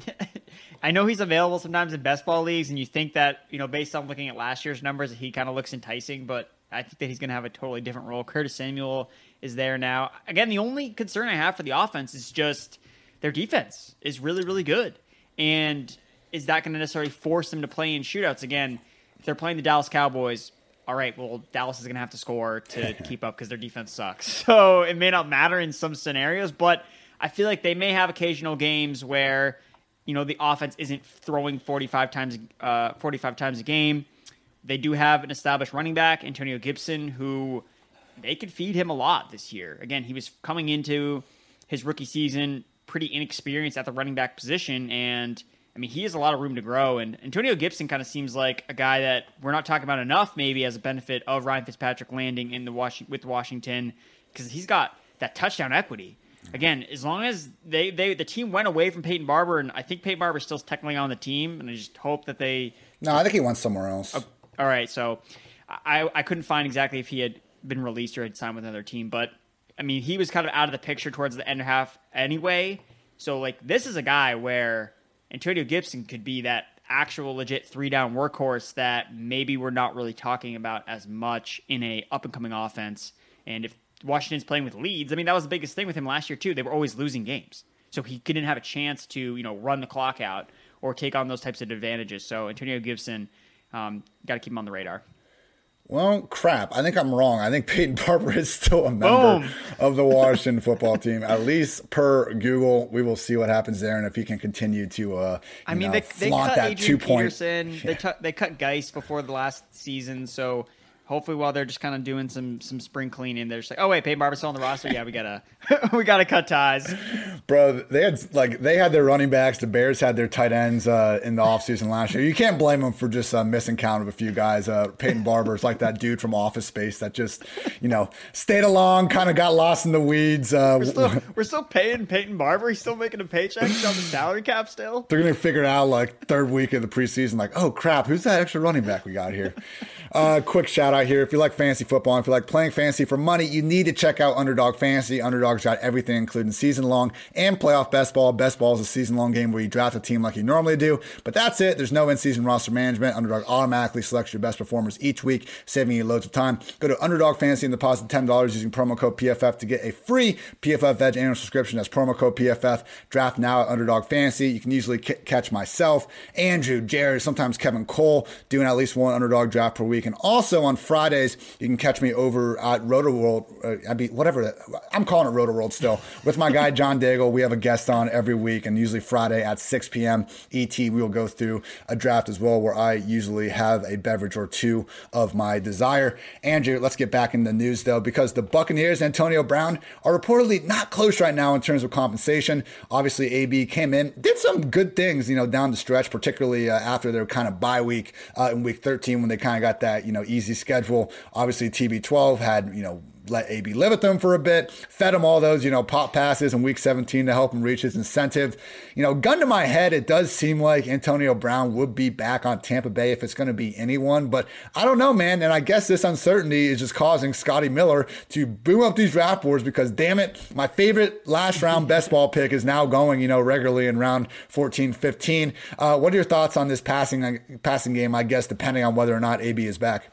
F: I know he's available sometimes in best ball leagues, and you think that, you know, based on looking at last year's numbers, he kind of looks enticing, but I think that he's going to have a totally different role. Curtis Samuel is there now. Again, the only concern I have for the offense is just their defense is really, really good. And is that going to necessarily force them to play in shootouts? Again, if they're playing the Dallas Cowboys, all right, well, Dallas is going to have to score to keep up because their defense sucks. So it may not matter in some scenarios, but I feel like they may have occasional games where, you know, the offense isn't throwing forty-five times, uh, forty-five times a game. They do have an established running back, Antonio Gibson, who they could feed him a lot this year. Again, he was coming into his rookie season pretty inexperienced at the running back position, and I mean, he has a lot of room to grow, and Antonio Gibson kind of seems like a guy that we're not talking about enough maybe as a benefit of Ryan Fitzpatrick landing in the Was- with Washington, because he's got that touchdown equity. Again, as long as they, they the team went away from Peyton Barber, and I think Peyton Barber is still technically on the team, and I just hope that they...
E: No, I think he went somewhere else.
F: Oh, all right, so I, I couldn't find exactly if he had been released or had signed with another team, but, I mean, he was kind of out of the picture towards the end of half anyway, so, like, this is a guy where Antonio Gibson could be that actual legit three-down workhorse that maybe we're not really talking about as much in a up-and-coming offense. And if Washington's playing with leads, I mean, that was the biggest thing with him last year, too. They were always losing games. So he didn't have a chance to, you know, run the clock out or take on those types of advantages. So Antonio Gibson, um, got to keep him on the radar.
E: Well, crap. I think I'm wrong. I think Peyton Barber is still a member
F: Boom.
E: of the Washington football team, at least per Google. We will see what happens there, and if he can continue to, uh,
F: I mean,
E: know,
F: they, they
E: flaunt
F: cut
E: that
F: Adrian
E: two point.
F: Peterson.
E: Yeah.
F: They, t- they cut Geis before the last season, so hopefully while they're just kind of doing some some spring cleaning, they're just like, oh wait, Peyton Barber's still on the roster. Yeah, we gotta we gotta cut ties.
E: Bro, they had like they had their running backs. The Bears had their tight ends uh, in the offseason last year. You can't blame them for just uh, missing count of a few guys. Uh, Peyton Barber's like that dude from Office Space that just, you know, stayed along, kind of got lost in the weeds. Uh,
F: We're still, we're still paying Peyton Barber. He's still making a paycheck. He's on the salary cap still.
E: They're going to figure it out like third week of the preseason. Like, oh, crap, who's that extra running back we got here? Uh, quick shout out here. If you like fantasy football, if you like playing fantasy for money, you need to check out Underdog Fantasy. Underdog's got everything, including season-long and playoff best ball. Best ball is a season-long game where you draft a team like you normally do. But that's it. There's no in-season roster management. Underdog automatically selects your best performers each week, saving you loads of time. Go to Underdog Fantasy and deposit ten dollars using promo code P F F to get a free P F F Edge annual subscription. That's promo code P F F. Draft now at Underdog Fantasy. You can easily c- catch myself, Andrew, Jared, sometimes Kevin Cole doing at least one Underdog draft per week. And also on Fridays, you can catch me over at Roto World. Uh, I mean, whatever. I'm calling it Roto World still. With my guy, John Daigle, we have a guest on every week, and usually Friday at six p.m. E T, we will go through a draft as well, where I usually have a beverage or two of my desire. Andrew, let's get back in the news, though, because the Buccaneers, Antonio Brown, are reportedly not close right now in terms of compensation. Obviously, A B came in, did some good things, you know, down the stretch, particularly uh, after their kind of bye week uh, in week thirteen when they kind of got that, you know, easy schedule. Obviously, T B twelve had, you know, let A B live with them for a bit, fed him all those, you know, pop passes in week seventeen to help him reach his incentive. You know, gun to my head, it does seem like Antonio Brown would be back on Tampa Bay if it's going to be anyone, but I don't know, man. And I guess this uncertainty is just causing Scotty Miller to boom up these draft boards because, damn it, my favorite last round best ball pick is now going, you know, regularly in round fourteen, fifteen. Uh, what are your thoughts on this passing, passing game, I guess, depending on whether or not A B is back?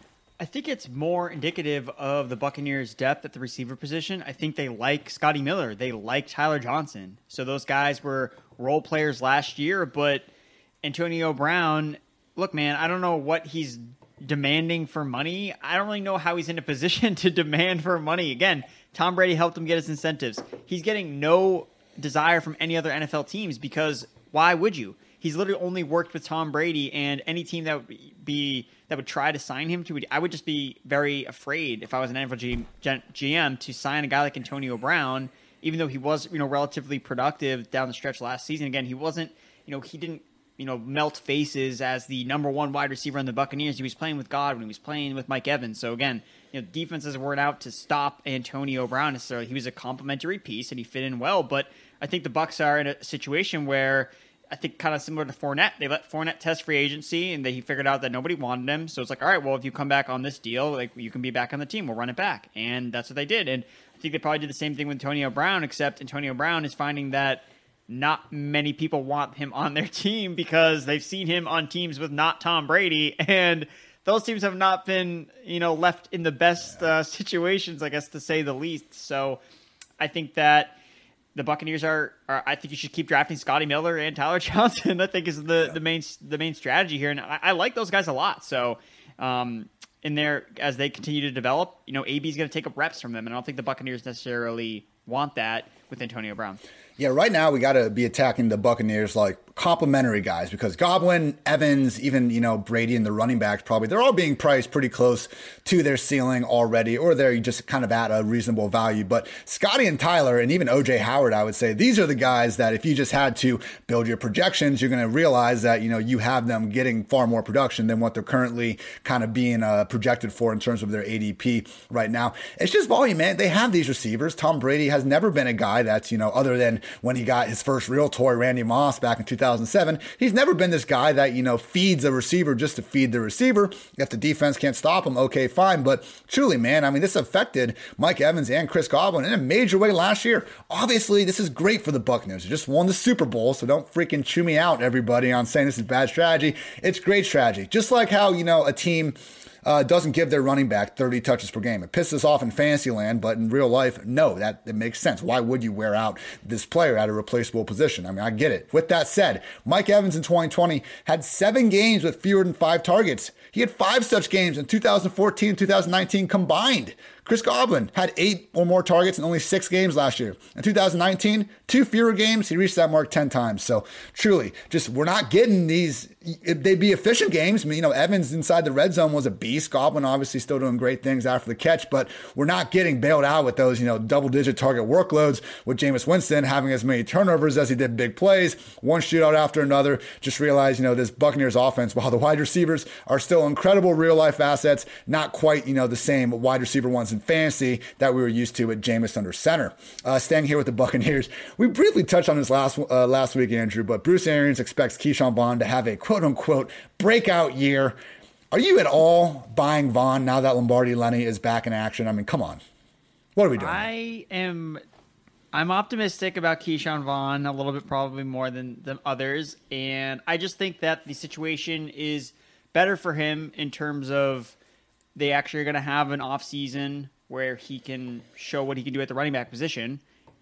F: I think it's more indicative of the Buccaneers' depth at the receiver position. I think they like Scotty Miller. They like Tyler Johnson. So those guys were role players last year, but Antonio Brown, look, man, I don't know what he's demanding for money. I don't really know how he's in a position to demand for money. Again, Tom Brady helped him get his incentives. He's getting no desire from any other N F L teams because why would you? He's literally only worked with Tom Brady, and any team that would be that would try to sign him to, I would just be very afraid if I was an N F L G, G M to sign a guy like Antonio Brown, even though he was, you know, relatively productive down the stretch last season. Again, he wasn't, you know, he didn't, you know, melt faces as the number one wide receiver on the Buccaneers. He was playing with Godwin. He was playing with Mike Evans. So again, you know, defenses weren't out to stop Antonio Brown necessarily. He was a complementary piece and he fit in well. But I think the Bucs are in a situation where I think kind of similar to Fournette. They let Fournette test free agency, and they, he figured out that nobody wanted him. So it's like, all right, well, if you come back on this deal, like you can be back on the team. We'll run it back. And that's what they did. And I think they probably did the same thing with Antonio Brown, except Antonio Brown is finding that not many people want him on their team because they've seen him on teams with not Tom Brady. And those teams have not been, you know, left in the best uh, situations, I guess, to say the least. So I think that the Buccaneers are, are, I think you should keep drafting Scotty Miller and Tyler Johnson. I think is the, the main the main strategy here. And I, I like those guys a lot. So um, in there, as they continue to develop, you know, A B's going to take up reps from them. And I don't think the Buccaneers necessarily want that with Antonio Brown.
E: Yeah, right now we got to be attacking the Buccaneers like complimentary guys because Godwin, Evans, even, you know, Brady and the running backs probably, they're all being priced pretty close to their ceiling already, or they're just kind of at a reasonable value. But Scotty and Tyler and even O J Howard, I would say, these are the guys that if you just had to build your projections, you're going to realize that, you know, you have them getting far more production than what they're currently kind of being uh, projected for in terms of their A D P right now. It's just volume, man. They have these receivers. Tom Brady has never been a guy that's, you know, other than when he got his first real toy, Randy Moss, back in two thousand seven. He's never been this guy that, you know, feeds a receiver just to feed the receiver. If the defense can't stop him, okay, fine. But truly, man, I mean, this affected Mike Evans and Chris Godwin in a major way last year. Obviously, this is great for the Buccaneers. They just won the Super Bowl, so don't freaking chew me out, everybody, on saying this is bad strategy. It's great strategy. Just like how, you know, a team Uh, doesn't give their running back thirty touches per game. It pisses us off in fantasy land, but in real life, no, that it makes sense. Why would you wear out this player at a replaceable position? I mean, I get it. With that said, Mike Evans in twenty twenty had seven games with fewer than five targets. He had five such games in two thousand fourteen and two thousand nineteen combined. Chris Godwin had eight or more targets in only six games last year. In two thousand nineteen, two fewer games. He reached that mark ten times. So truly, just we're not getting these. They'd be efficient games. I mean, you know, Evans inside the red zone was a beast. Godwin obviously still doing great things after the catch, but we're not getting bailed out with those, you know, double-digit target workloads with Jameis Winston having as many turnovers as he did big plays, one shootout after another. Just realize, you know, this Buccaneers offense, while the wide receivers are still incredible real-life assets, not quite, you know, the same wide receiver ones in fantasy that we were used to with Jameis under center. Uh, staying here with the Buccaneers, we briefly touched on this last uh, last week, Andrew, but Bruce Arians expects Keyshawn Vaughn to have a quote-unquote breakout year. Are you at all buying Vaughn now that Lombardi Lenny is back in action? I mean, come on. What are we doing?
F: I am I'm optimistic about Keyshawn Vaughn a little bit, probably more than the others. And I just think that the situation is better for him in terms of they actually are going to have an off season where he can show what he can do at the running back position.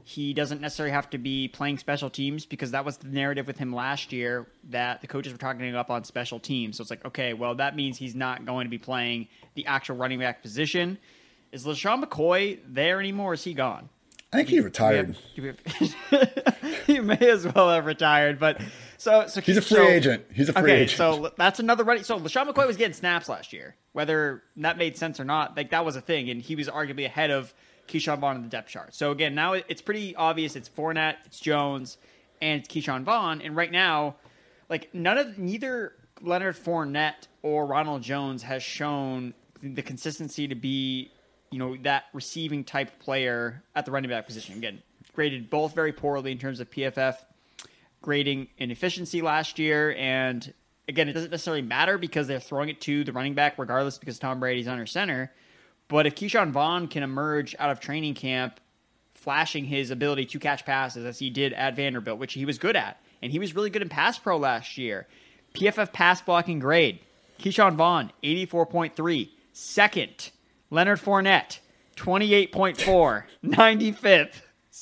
F: He doesn't necessarily have to be playing special teams because that was the narrative with him last year that the coaches were talking up on special teams. So it's like, okay, well, that means he's not going to be playing the actual running back position. Is LeSean McCoy there anymore? Or is he gone?
E: I think he retired.
F: We have, we have, he may as well have retired, but so so
E: he's a free
F: so,
E: agent. He's a free
F: okay,
E: agent.
F: So that's another running. So LeSean McCoy was getting snaps last year, whether that made sense or not. Like that was a thing, and he was arguably ahead of Keyshawn Vaughn in the depth chart. So again, now it's pretty obvious. It's Fournette, it's Jones, and it's Keyshawn Vaughn. And right now, like none of neither Leonard Fournette or Ronald Jones has shown the consistency to be, you know, that receiving type player at the running back position. Again, graded both very poorly in terms of P F F grading and efficiency last year. And again, it doesn't necessarily matter because they're throwing it to the running back regardless because Tom Brady's under center. But if Keyshawn Vaughn can emerge out of training camp flashing his ability to catch passes as he did at Vanderbilt, which he was good at, and he was really good in pass pro last year. P F F pass blocking grade, Keyshawn Vaughn, eighty-four point three. Second, Leonard Fournette, twenty-eight point four, ninety-fifth.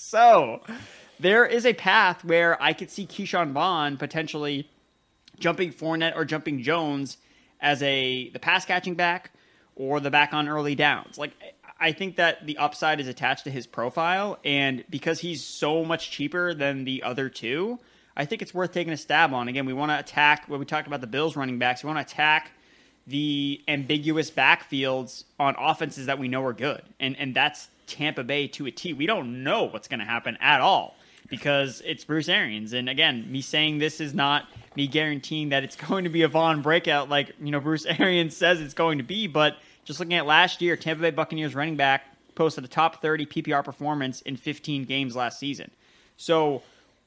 F: So there is a path where I could see Keyshawn Vaughn potentially jumping Fournette or jumping Jones as a the pass catching back or the back on early downs. Like, I think that the upside is attached to his profile, and because he's so much cheaper than the other two, I think it's worth taking a stab on. Again, we want to attack, when we talked about the Bills running backs, we want to attack the ambiguous backfields on offenses that we know are good, and and that's Tampa Bay to a T. We don't know what's going to happen at all because it's Bruce Arians. And again, me saying this is not me guaranteeing that it's going to be a Vaughn breakout like, you know, Bruce Arians says it's going to be, but just looking at last year, Tampa Bay Buccaneers running back posted a top thirty P P R performance in fifteen games last season. So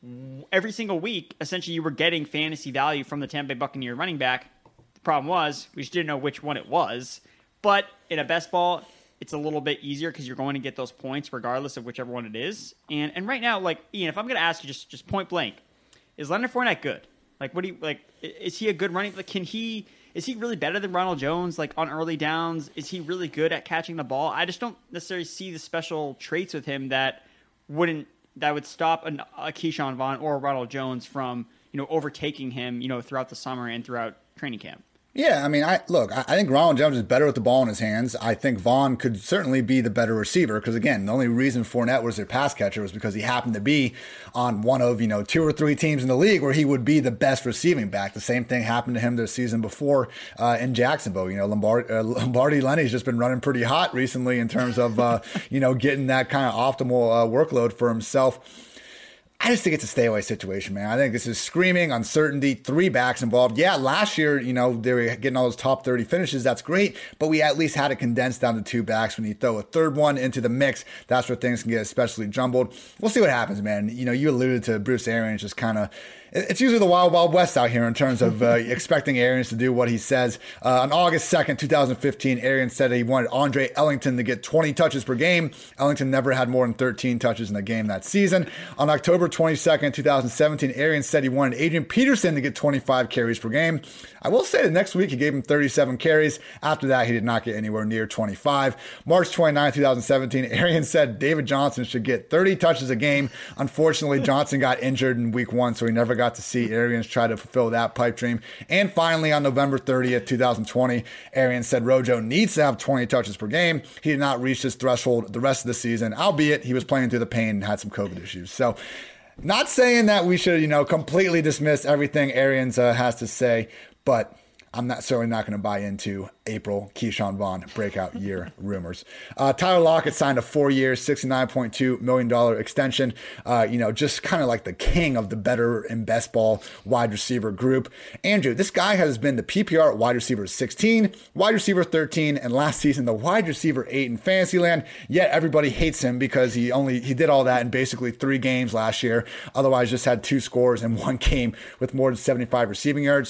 F: every single week, essentially you were getting fantasy value from the Tampa Bay Buccaneer running back. The problem was we just didn't know which one it was. But in a best ball, it's a little bit easier because you're going to get those points regardless of whichever one it is. And and right now, like, Ian, if I'm going to ask you just, just point blank, is Leonard Fournette good? Like, what do you, like, is he a good running, like, can he, is he really better than Ronald Jones, like, on early downs? Is he really good at catching the ball? I just don't necessarily see the special traits with him that wouldn't, that would stop an, a Keyshawn Vaughn or a Ronald Jones from, you know, overtaking him, you know, throughout the summer and throughout training camp.
E: Yeah, I mean, I look, I think Ronald Jones is better with the ball in his hands. I think Vaughn could certainly be the better receiver because, again, the only reason Fournette was their pass catcher was because he happened to be on one of, you know, two or three teams in the league where he would be the best receiving back. The same thing happened to him the season before uh, in Jacksonville. You know, Lombard, uh, Lombardi Lenny's just been running pretty hot recently in terms of, uh, you know, getting that kind of optimal uh, workload for himself. I just think it's a stay away situation, man. I think this is screaming uncertainty, three backs involved. Yeah, last year, you know, they were getting all those top thirty finishes. That's great. But we at least had it condensed down to two backs. When you throw a third one into the mix, that's where things can get especially jumbled. We'll see what happens, man. You know, you alluded to Bruce Arians just kind of, it's usually the wild, wild west out here in terms of uh, expecting Arians to do what he says. Uh, on August second, twenty fifteen, Arians said he wanted Andre Ellington to get twenty touches per game. Ellington never had more than thirteen touches in a game that season. On October twenty-second, twenty seventeen, Arians said he wanted Adrian Peterson to get twenty-five carries per game. I will say the next week he gave him thirty-seven carries. After that, he did not get anywhere near twenty-five. March twenty-ninth, twenty seventeen, Arians said David Johnson should get thirty touches a game. Unfortunately, Johnson got injured in week one, so he never got to see Arians try to fulfill that pipe dream. And finally, on November thirtieth, twenty twenty, Arians said Rojo needs to have twenty touches per game. He did not reach this threshold the rest of the season, albeit he was playing through the pain and had some COVID issues. So, not saying that we should, you know, completely dismiss everything Arians uh, has to say, but I'm not certainly not going to buy into April Keyshawn Vaughn breakout year rumors. Uh, Tyler Lockett signed a four-year, sixty-nine point two million dollars extension. Uh, you know, just kind of like the king of the better and best ball wide receiver group. Andrew, this guy has been the P P R wide receiver sixteen, wide receiver thirteen, and last season the wide receiver eight in Fantasyland. Yet everybody hates him because he only he did all that in basically three games last year. Otherwise, just had two scores in one game with more than seventy-five receiving yards.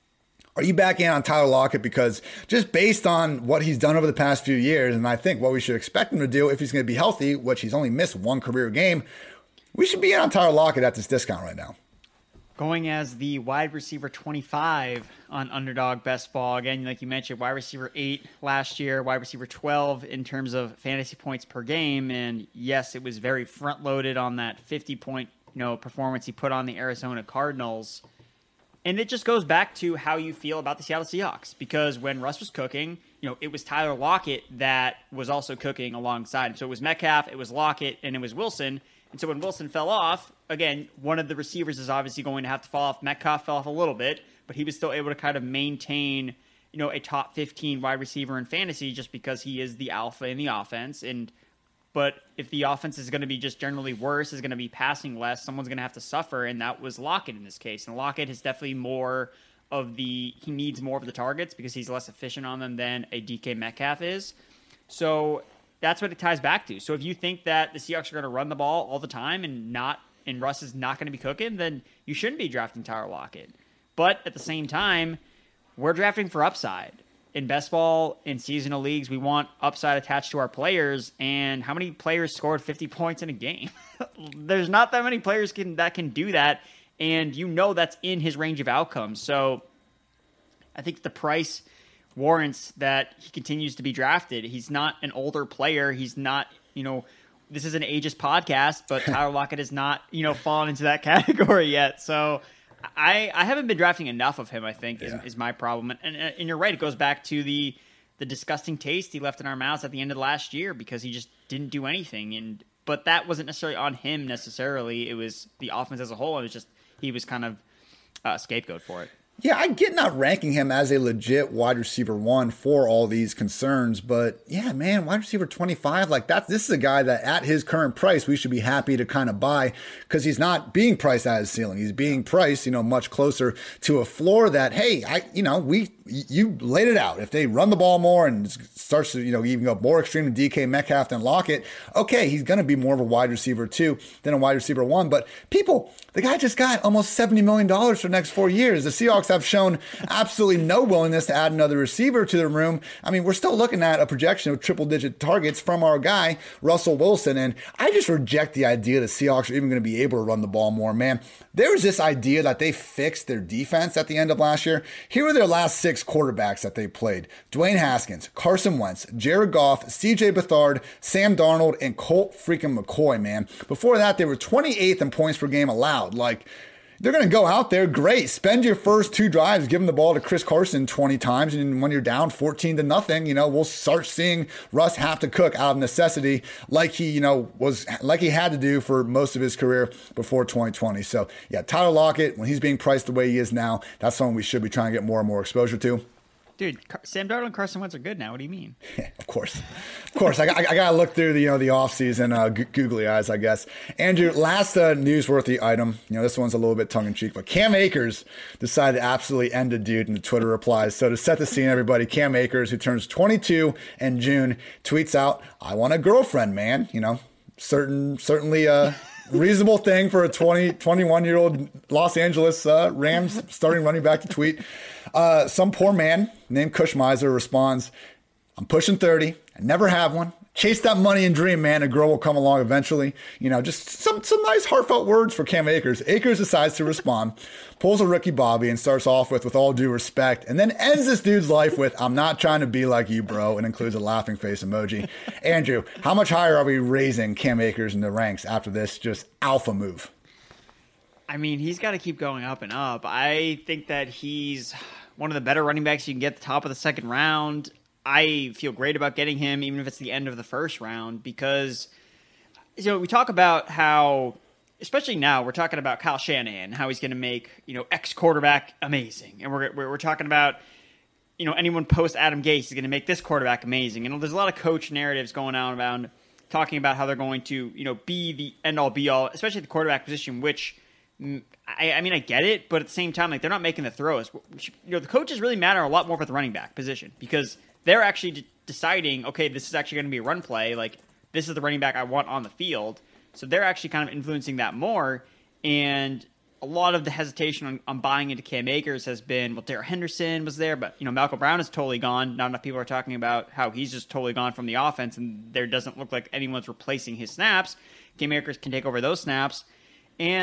E: Are you back in on Tyler Lockett? Because just based on what he's done over the past few years, and I think what we should expect him to do if he's going to be healthy, which he's only missed one career game, we should be in on Tyler Lockett at this discount right now.
F: Going as the wide receiver twenty-five on Underdog Best Ball. Again, like you mentioned, wide receiver eight last year, wide receiver twelve in terms of fantasy points per game. And yes, it was very front loaded on that fifty point, you know, performance he put on the Arizona Cardinals. And it just goes back to how you feel about the Seattle Seahawks, because when Russ was cooking, you know, it was Tyler Lockett that was also cooking alongside him. So it was Metcalf, it was Lockett, and it was Wilson. And so when Wilson fell off, again, one of the receivers is obviously going to have to fall off. Metcalf fell off a little bit, but he was still able to kind of maintain, you know, a top fifteen wide receiver in fantasy just because he is the alpha in the offense. And but if the offense is going to be just generally worse, is going to be passing less, someone's going to have to suffer, and that was Lockett in this case. And Lockett is definitely more of the he needs more of the targets because he's less efficient on them than a D K Metcalf is. So that's what it ties back to. So if you think that the Seahawks are going to run the ball all the time and not and Russ is not going to be cooking, then you shouldn't be drafting Tyler Lockett. But at the same time, we're drafting for upside. In best ball, in seasonal leagues, we want upside attached to our players. And how many players scored fifty points in a game? There's not that many players can that can do that. And you know that's in his range of outcomes. So I think the price warrants that he continues to be drafted. He's not an older player. He's not, you know, this is an ageist podcast, but Tyler Lockett has not, you know, fallen into that category yet. So I, I haven't been drafting enough of him, I think, is, yeah. is my problem. And, and, and you're right. It goes back to the the disgusting taste he left in our mouths at the end of last year because he just didn't do anything. And but that wasn't necessarily on him necessarily. It was the offense as a whole. It was just he was kind of a scapegoat for it.
E: Yeah, I get not ranking him as a legit wide receiver one for all these concerns, but yeah, man, wide receiver twenty-five, like that, this is a guy that at his current price, we should be happy to kind of buy because he's not being priced at his ceiling. He's being priced, you know, much closer to a floor that, hey, I, you know, we, you laid it out. If they run the ball more and starts to, you know, even go more extreme to D K Metcalf than Lockett, okay, he's going to be more of a wide receiver two than a wide receiver one. But people, the guy just got almost seventy million dollars for the next four years. The Seahawks have shown absolutely no willingness to add another receiver to the room. I mean, we're still looking at a projection of triple digit targets from our guy, Russell Wilson. And I just reject the idea the Seahawks are even going to be able to run the ball more, man. There was this idea that they fixed their defense at the end of last year. Here are their last six quarterbacks that they played: Dwayne Haskins, Carson Wentz, Jared Goff, C J Beathard, Sam Darnold, and Colt freaking McCoy, man. Before that, they were twenty-eighth in points per game allowed. Like, they're going to go out there, great. Spend your first two drives, give them the ball to Chris Carson twenty times, and when you're down fourteen to nothing, you know, we'll start seeing Russ have to cook out of necessity like he, you know, was like he had to do for most of his career before twenty twenty. So, yeah, Tyler Lockett, when he's being priced the way he is now, that's someone we should be trying to get more and more exposure to.
F: Dude, Car- Sam Darnold and Carson Wentz are good now. What do you mean?
E: Of course. Of course. I, I, I got to look through the, you know, the offseason uh, g- googly eyes, I guess. Andrew, last uh, newsworthy item. You know, this one's a little bit tongue-in-cheek, but Cam Akers decided to absolutely end a dude in the Twitter replies. So to set the scene, everybody, Cam Akers, who turns twenty-two in June, tweets out, "I want a girlfriend, man." You know, certain certainly a reasonable thing for a twenty, twenty-one-year-old Los Angeles uh, Rams starting running back to tweet. Uh, some poor man named Kush Miser responds, "I'm pushing thirty. I never have one. Chase that money and dream, man. A girl will come along eventually." You know, just some some nice heartfelt words for Cam Akers. Akers decides to respond, pulls a Ricky Bobby and starts off with, "With all due respect," and then ends this dude's life with, "I'm not trying to be like you, bro," and includes a laughing face emoji. Andrew, how much higher are we raising Cam Akers in the ranks after this just alpha move?
F: I mean, he's got to keep going up and up. I think that he's one of the better running backs you can get at the top of the second round. I feel great about getting him, even if it's the end of the first round, because, you know, we talk about how, especially now, we're talking about Kyle Shanahan, how he's going to make, you know, X quarterback amazing. And we're, we're, we're talking about, you know, anyone post Adam Gase is going to make this quarterback amazing. And there's a lot of coach narratives going on around talking about how they're going to, you know, be the end all be all, especially at the quarterback position, which I, I mean, I get it, but at the same time, like, they're not making the throws. You know, the coaches really matter a lot more for the running back position because they're actually d- deciding, okay, this is actually going to be a run play. Like, this is the running back I want on the field. So they're actually kind of influencing that more. And a lot of the hesitation on, on buying into Cam Akers has been, well, Darrell Henderson was there, but, you know, Malcolm Brown is totally gone. Not enough people are talking about how he's just totally gone from the offense, and there doesn't look like anyone's replacing his snaps. Cam Akers can take over those snaps. And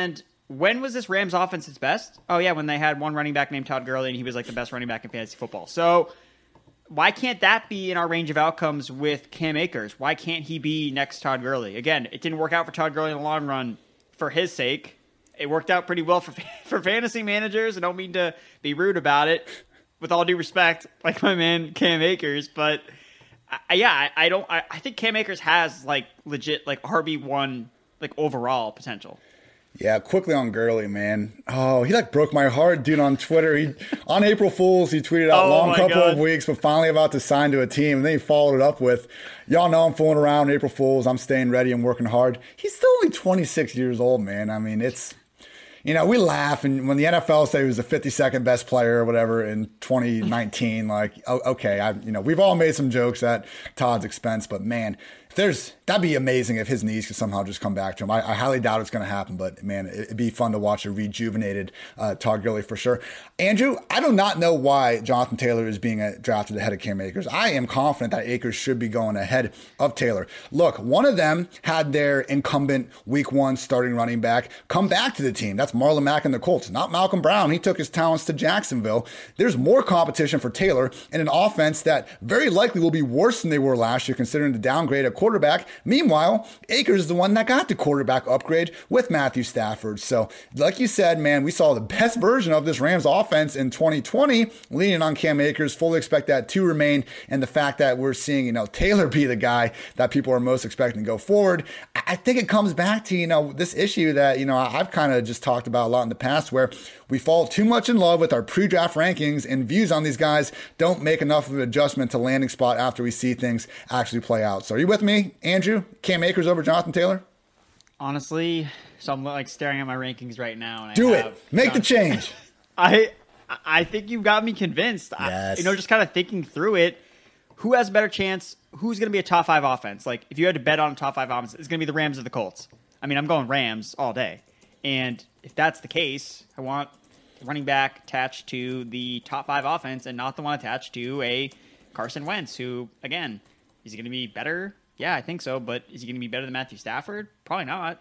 F: when was this Rams offense its best? Oh, yeah, when they had one running back named Todd Gurley, and he was like the best running back in fantasy football. So why can't that be in our range of outcomes with Cam Akers? Why can't he be next Todd Gurley? Again, it didn't work out for Todd Gurley in the long run for his sake. It worked out pretty well for for fantasy managers. I don't mean to be rude about it, with all due respect, like my man Cam Akers. But, I, yeah, I, I don't. I, I think Cam Akers has, like, legit, like, R B one, like, overall potential.
E: Yeah, quickly on Gurley, man. Oh, he like broke my heart, dude, on Twitter. He on April Fool's, he tweeted out
F: oh
E: long couple
F: God.
E: of weeks, but finally about to sign to a team. And then he followed it up with, y'all know I'm fooling around April Fool's. I'm staying ready and working hard. He's still only twenty-six years old, man. I mean, it's, you know, we laugh. And when the N F L say he was the fifty-second best player or whatever in twenty nineteen, like, okay, I, you know, we've all made some jokes at Todd's expense, but man, There's that'd be amazing if his knees could somehow just come back to him. I, I highly doubt it's going to happen, but man, it'd be fun to watch a rejuvenated uh, Todd Gurley for sure. Andrew, I do not know why Jonathan Taylor is being drafted ahead of Cam Akers. I am confident that Akers should be going ahead of Taylor. Look, one of them had their incumbent week one starting running back come back to the team. That's Marlon Mack and the Colts, not Malcolm Brown. He took his talents to Jacksonville. There's more competition for Taylor in an offense that very likely will be worse than they were last year, considering the downgrade at quarterback. Meanwhile, Akers is the one that got the quarterback upgrade with Matthew Stafford. So, like you said, man, we saw the best version of this Rams offense in twenty twenty, leaning on Cam Akers. Fully expect that to remain. And the fact that we're seeing, you know, Taylor be the guy that people are most expecting to go forward, I think it comes back to, you know, this issue that, you know, I've kind of just talked about a lot in the past, where we fall too much in love with our pre-draft rankings and views on these guys, don't make enough of an adjustment to landing spot after we see things actually play out. So are you with me, Andrew? Cam Akers over Jonathan Taylor?
F: Honestly, so I'm like staring at my rankings right now. And
E: Do
F: I
E: it.
F: have
E: Make
F: John-
E: the change.
F: I I think you've got me convinced.
E: Yes.
F: I, you know, just kind of thinking through it, who has a better chance? Who's going to be a top five offense? Like, if you had to bet on a top five offense, it's going to be the Rams or the Colts. I mean, I'm going Rams all day. And if that's the case, I want running back attached to the top five offense and not the one attached to a Carson Wentz, who, again, is he going to be better? Yeah, I think so. But is he going to be better than Matthew Stafford? Probably not.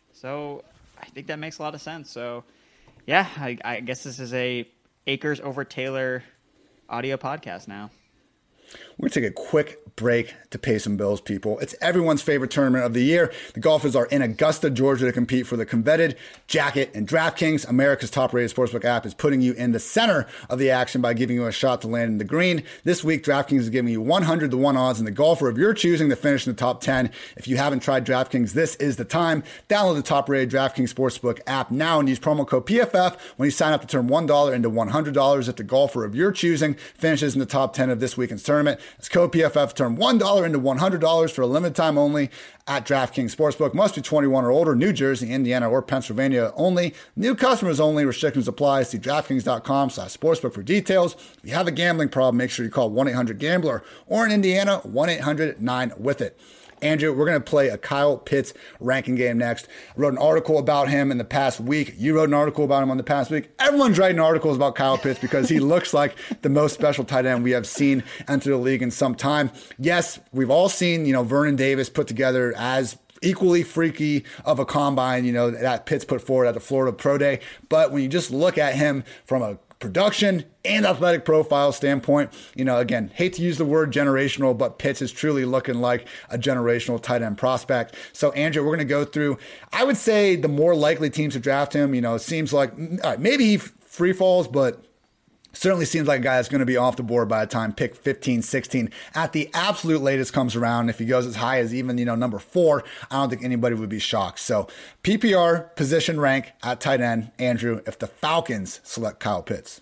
F: So I think that makes a lot of sense. So, yeah, I, I guess this is a Akers over Taylor audio podcast now.
E: We're going to take a quick break to pay some bills, people. It's everyone's favorite tournament of the year. The golfers are in Augusta, Georgia to compete for the coveted jacket, and DraftKings, America's top-rated sportsbook app, is putting you in the center of the action by giving you a shot to land in the green. This week, DraftKings is giving you one hundred to one odds in the golfer of your choosing to finish in the top ten. If you haven't tried DraftKings, this is the time. Download the top-rated DraftKings Sportsbook app now and use promo code P F F when you sign up to turn one dollar into one hundred dollars if the golfer of your choosing finishes in the top ten of this weekend's tournament. It's code P F F. Turn one dollar into one hundred dollars for a limited time only at DraftKings Sportsbook. Must be twenty-one or older. New Jersey, Indiana, or Pennsylvania only. New customers only. Restrictions apply. See DraftKings.com slash sportsbook for details. If you have a gambling problem, make sure you call one eight hundred gambler or in Indiana, one eight hundred nine with it. Andrew, we're going to play a Kyle Pitts ranking game next. I wrote an article about him in the past week. You wrote an article about him on the past week. Everyone's writing articles about Kyle Pitts because he looks like the most special tight end we have seen enter the league in some time. Yes, we've all seen, you know, Vernon Davis put together as equally freaky of a combine, you know, that Pitts put forward at the Florida Pro Day. But when you just look at him from a production and athletic profile standpoint, you know, again, hate to use the word generational, but Pitts is truly looking like a generational tight end prospect. So, Andrew, we're going to go through, I would say, the more likely teams to draft him. You know, it seems like all right, maybe he free falls, but certainly seems like a guy that's going to be off the board by the time pick fifteen, sixteen at the absolute latest comes around. If he goes as high as even, you know, number four, I don't think anybody would be shocked. So P P R position rank at tight end, Andrew, if the Falcons select Kyle Pitts.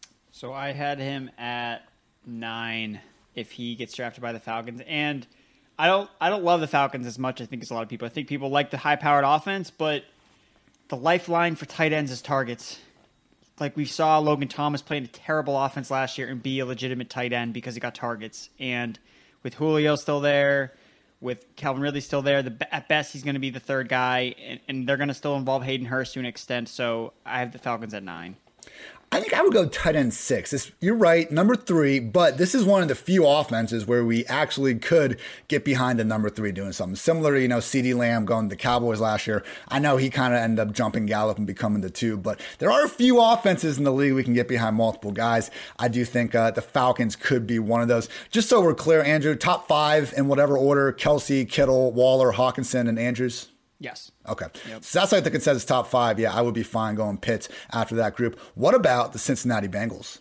F: So I had him at nine if he gets drafted by the Falcons. And I don't I don't love the Falcons as much, I think, as a lot of people. I think people like the high-powered offense, but the lifeline for tight ends is targets. Like we saw Logan Thomas playing a terrible offense last year and be a legitimate tight end because he got targets. And with Julio still there, with Calvin Ridley still there, the, at best he's going to be the third guy, and, and they're going to still involve Hayden Hurst to an extent. So I have the Falcons at nine.
E: I think I would go tight end six. This, you're right, number three, but this is one of the few offenses where we actually could get behind the number three doing something. Similar to, you know, CeeDee Lamb going to the Cowboys last year. I know he kind of ended up jumping Gallup and becoming the two, but there are a few offenses in the league we can get behind multiple guys. I do think uh, the Falcons could be one of those. Just so we're clear, Andrew, top five in whatever order: Kelsey, Kittle, Waller, Hawkinson, and Andrews?
F: Yes.
E: Okay.
F: Yep.
E: So that's like the consensus top five. Yeah, I would be fine going Pitts after that group. What about the Cincinnati Bengals?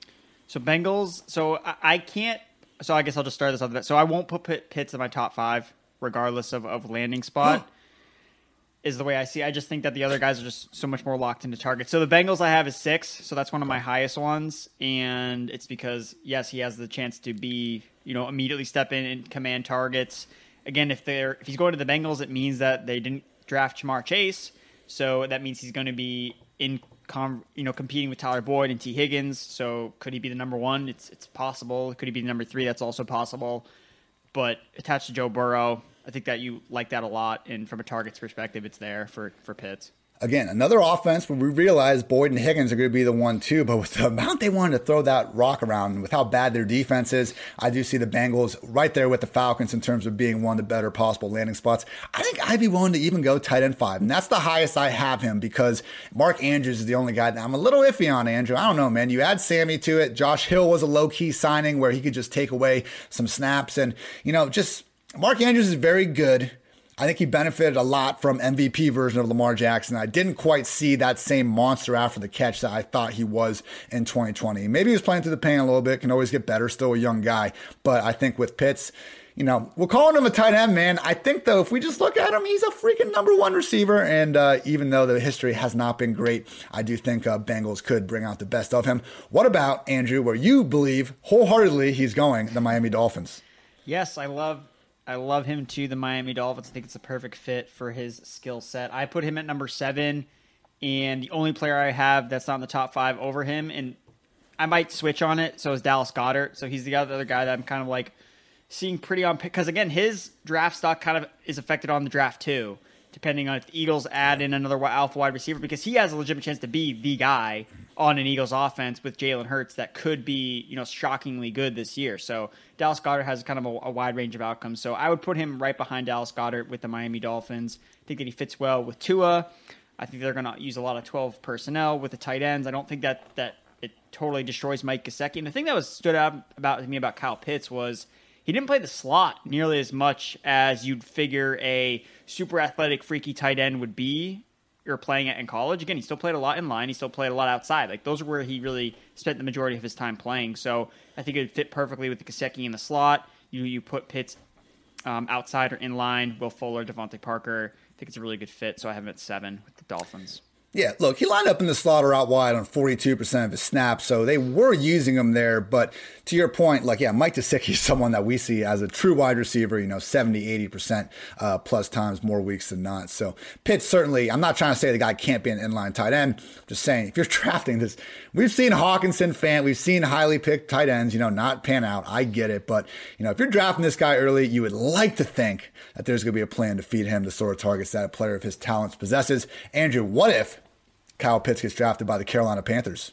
F: So Bengals, so I, I can't, so I guess I'll just start this off. So I won't put Pitts in my top five, regardless of, of landing spot, is the way I see it. I just think that the other guys are just so much more locked into targets. So the Bengals I have is six, so that's one of my highest ones. And it's because, yes, he has the chance to be, you know, immediately step in and command targets. Again, if they're if he's going to the Bengals, it means that they didn't draft Jamar Chase, so that means he's going to be in, com, you know, competing with Tyler Boyd and T. Higgins. So could he be the number one? It's it's possible. Could he be the number three? That's also possible. But attached to Joe Burrow, I think that you like that a lot, and from a targets perspective, it's there for for Pitts.
E: Again, another offense where we realize Boyd and Higgins are going to be the one, too. But with the amount they wanted to throw that rock around and with how bad their defense is, I do see the Bengals right there with the Falcons in terms of being one of the better possible landing spots. I think I'd be willing to even go tight end five. And that's the highest I have him because Mark Andrews is the only guy that I'm a little iffy on, Andrew. I don't know, man. You add Sammy to it. Josh Hill was a low-key signing where he could just take away some snaps. And, you know, just Mark Andrews is very good. I think he benefited a lot from M V P version of Lamar Jackson. I didn't quite see that same monster after the catch that I thought he was in twenty twenty. Maybe he was playing through the pain a little bit, can always get better, still a young guy. But I think with Pitts, you know, we're calling him a tight end, man. I think, though, if we just look at him, he's a freaking number one receiver. And uh, even though the history has not been great, I do think uh, Bengals could bring out the best of him. What about, Andrew, where you believe wholeheartedly he's going, the Miami Dolphins?
F: Yes, I love I love him to the Miami Dolphins. I think it's a perfect fit for his skill set. I put him at number seven, and the only player I have that's not in the top five over him, and I might switch on it, so is Dallas Goedert. So he's the other guy that I'm kind of like seeing pretty on pick, because again, his draft stock kind of is affected on the draft too, depending on if the Eagles add in another alpha wide receiver, because he has a legitimate chance to be the guy on an Eagles offense with Jalen Hurts that could be, you know, shockingly good this year. So Dallas Goedert has kind of a, a wide range of outcomes. So I would put him right behind Dallas Goedert with the Miami Dolphins. I think that he fits well with Tua. I think they're going to use a lot of twelve personnel with the tight ends. I don't think that that it totally destroys Mike Gesicki. And the thing that was stood out about me about Kyle Pitts was he didn't play the slot nearly as much as you'd figure a super athletic, freaky tight end would be or playing it in college. Again, he still played a lot in line. He still played a lot outside. Like, those are where he really spent the majority of his time playing. So I think it would fit perfectly with the Gesicki in the slot. You you put Pitts um, outside or in line, Will Fuller, Devontae Parker. I think it's a really good fit. So I have him at seven with the Dolphins.
E: Yeah, look, he lined up in the slot or out wide on forty-two percent of his snaps, so they were using him there. But to your point, like, yeah, Mike Gesicki is someone that we see as a true wide receiver, you know, seventy, eighty percent uh, plus times more weeks than not. So Pitts certainly, I'm not trying to say the guy can't be an inline tight end. I'm just saying, if you're drafting this, we've seen Hawkinson fan, we've seen highly picked tight ends, you know, not pan out. I get it. But, you know, if you're drafting this guy early, you would like to think that there's going to be a plan to feed him the sort of targets that a player of his talents possesses. Andrew, what if Kyle Pitts gets drafted by the Carolina Panthers?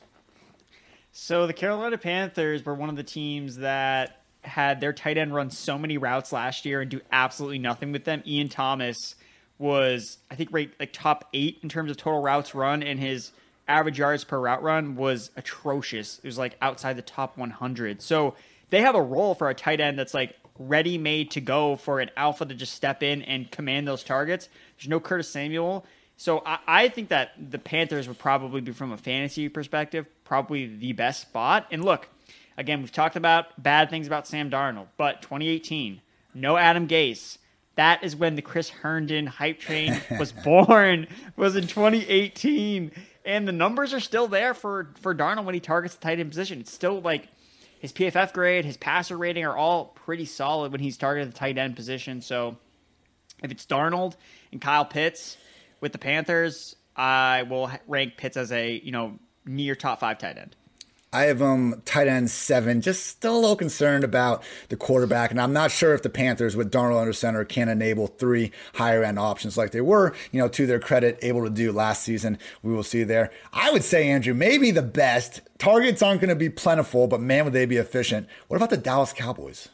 F: So the Carolina Panthers were one of the teams that had their tight end run so many routes last year and do absolutely nothing with them. Ian Thomas was, I think, right like top eight in terms of total routes run, and his average yards per route run was atrocious. It was like outside the top one hundred. So they have a role for a tight end that's like ready made to go for an alpha to just step in and command those targets. There's no Curtis Samuel. So I, I think that the Panthers would probably be, from a fantasy perspective, probably the best spot. And look, again, we've talked about bad things about Sam Darnold, but twenty eighteen, no Adam Gase. That is when the Chris Herndon hype train was born, was in twenty eighteen. And the numbers are still there for, for Darnold when he targets the tight end position. It's still like his P F F grade, his passer rating are all pretty solid when he's targeted the tight end position. So if it's Darnold and Kyle Pitts with the Panthers, I will rank Pitts as a, you know, near top five tight end.
E: I have them tight end seven. Just still a little concerned about the quarterback, and I'm not sure if the Panthers with Darnold under center can enable three higher end options like they were, you know, to their credit, able to do last season. We will see there. I would say, Andrew, maybe the best. Targets aren't going to be plentiful, but man, would they be efficient. What about the Dallas Cowboys?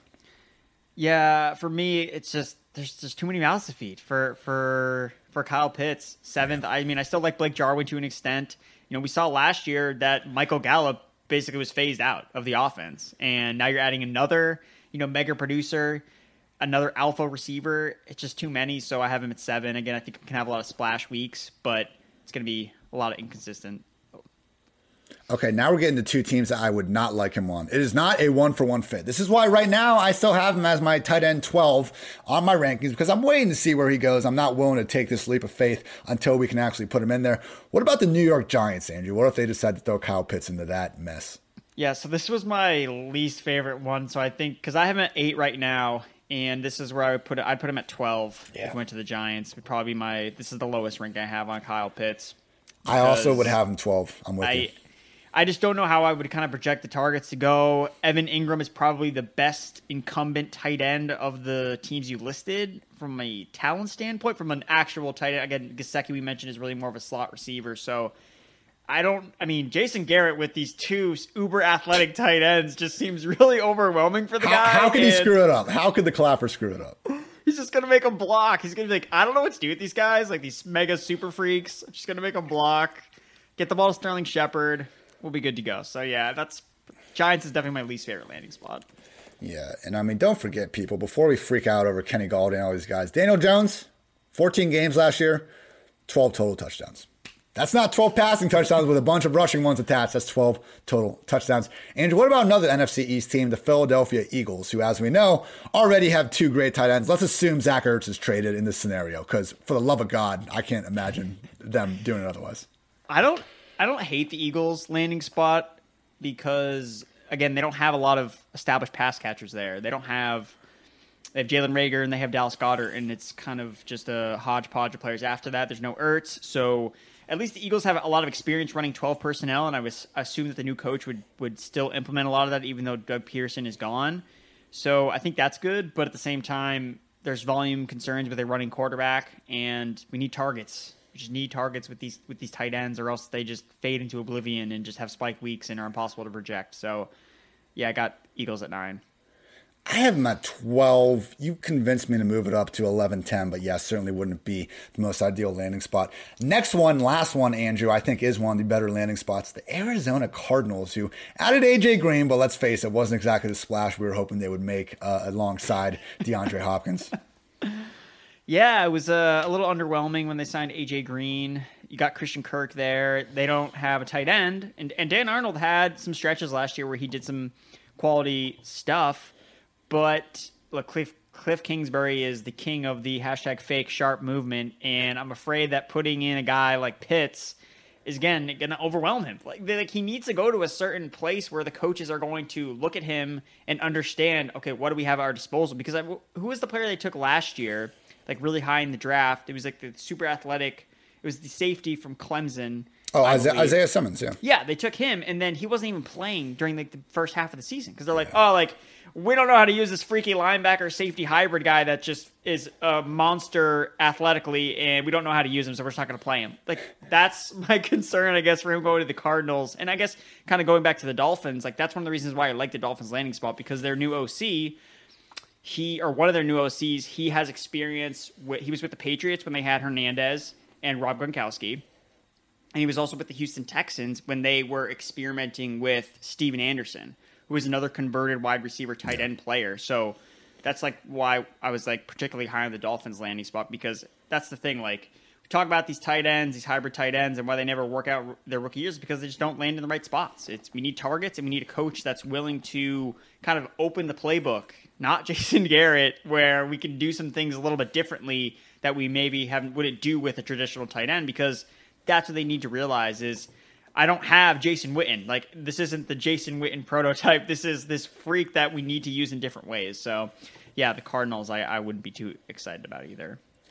F: Yeah, for me, it's just there's just too many mouths to feed for for for Kyle Pitts. Seventh. I mean, I still like Blake Jarwin to an extent. You know, we saw last year that Michael Gallup basically was phased out of the offense. And now you're adding another, you know, mega producer, another alpha receiver. It's just too many. So I have him at seven. Again, I think he can have a lot of splash weeks, but it's going to be a lot of inconsistent.
E: Okay, now we're getting to two teams that I would not like him on. It is not a one-for-one fit. This is why right now I still have him as my tight end twelve on my rankings because I'm waiting to see where he goes. I'm not willing to take this leap of faith until we can actually put him in there. What about the New York Giants, Andrew? What if they decide to throw Kyle Pitts into that mess?
F: Yeah, so this was my least favorite one. So I think because I have him at eight right now, and this is where I would put it. I'd put him at twelve yeah. if we went to the Giants. Would probably be my. This is the lowest rank I have on Kyle Pitts.
E: I also would have him twelve. I'm with
F: I,
E: you.
F: I just don't know how I would kind of project the targets to go. Evan Ingram is probably the best incumbent tight end of the teams you listed from a talent standpoint. From an actual tight end, again, Gesicki we mentioned is really more of a slot receiver. So I don't. I mean, Jason Garrett with these two uber athletic tight ends just seems really overwhelming for the
E: how,
F: guy.
E: How could he screw it up? How could the Clapper screw it up?
F: He's just gonna make them block. He's gonna be like, I don't know what to do with these guys, like these mega super freaks. I'm just gonna make them block, get the ball to Sterling Shepard. We'll be good to go. So, yeah, that's Giants is definitely my least favorite landing spot.
E: Yeah, and I mean, don't forget, people, before we freak out over Kenny Galladay and all these guys, Daniel Jones, fourteen games last year, twelve total touchdowns. That's not twelve passing touchdowns with a bunch of rushing ones attached. That's twelve total touchdowns. Andrew, what about another N F C East team, the Philadelphia Eagles, who, as we know, already have two great tight ends? Let's assume Zach Ertz is traded in this scenario because, for the love of God, I can't imagine them doing it otherwise.
F: I don't... I don't hate the Eagles landing spot because, again, they don't have a lot of established pass catchers there. They don't have they have Jalen Reagor and they have Dallas Goedert, and it's kind of just a hodgepodge of players after that. There's no Ertz, so at least the Eagles have a lot of experience running twelve personnel, and I was assume that the new coach would, would still implement a lot of that even though Doug Pearson is gone. So I think that's good, but at the same time, there's volume concerns with a running quarterback, and we need targets. We just need targets with these with these tight ends, or else they just fade into oblivion and just have spike weeks and are impossible to project. So, yeah, I got Eagles at nine.
E: I have them at twelve. You convinced me to move it up to eleven ten, but yes, certainly wouldn't be the most ideal landing spot. Next one, last one, Andrew, I think is one of the better landing spots. The Arizona Cardinals, who added A J Green, but let's face it, wasn't exactly the splash we were hoping they would make uh, alongside DeAndre Hopkins.
F: Yeah, it was uh, a little underwhelming when they signed A J Green. You got Christian Kirk there. They don't have a tight end. And, and Dan Arnold had some stretches last year where he did some quality stuff. But look, Cliff, Cliff Kingsbury is the king of the hashtag fake sharp movement. And I'm afraid that putting in a guy like Pitts is, again, going to overwhelm him. Like, like he needs to go to a certain place where the coaches are going to look at him and understand, okay, what do we have at our disposal? Because I, who was the player they took last year? Like really high in the draft. It was like the super athletic. It was the safety from Clemson.
E: Oh, Isaiah, Isaiah Simmons, yeah.
F: Yeah, they took him, and then he wasn't even playing during like the first half of the season because they're like, yeah. oh, like we don't know how to use this freaky linebacker safety hybrid guy that just is a monster athletically, and we don't know how to use him, so we're just not going to play him. Like that's my concern, I guess, for him going to the Cardinals, and I guess kind of going back to the Dolphins. Like that's one of the reasons why I like the Dolphins landing spot because their new O C. He or one of their new O Cs, he has experience with, he was with the Patriots when they had Hernandez and Rob Gronkowski. And he was also with the Houston Texans when they were experimenting with Steven Anderson, who was another converted wide receiver tight end player. So that's like why I was like particularly high on the Dolphins landing spot because that's the thing. Like we talk about these tight ends, these hybrid tight ends, and why they never work out their rookie years because they just don't land in the right spots. It's we need targets and we need a coach that's willing to kind of open the playbook. Not Jason Garrett, where we can do some things a little bit differently that we maybe haven't wouldn't do with a traditional tight end, because that's what they need to realize is I don't have Jason Witten. Like this isn't the Jason Witten prototype. This is this freak that we need to use in different ways. So yeah, the Cardinals I, I wouldn't be too excited about either.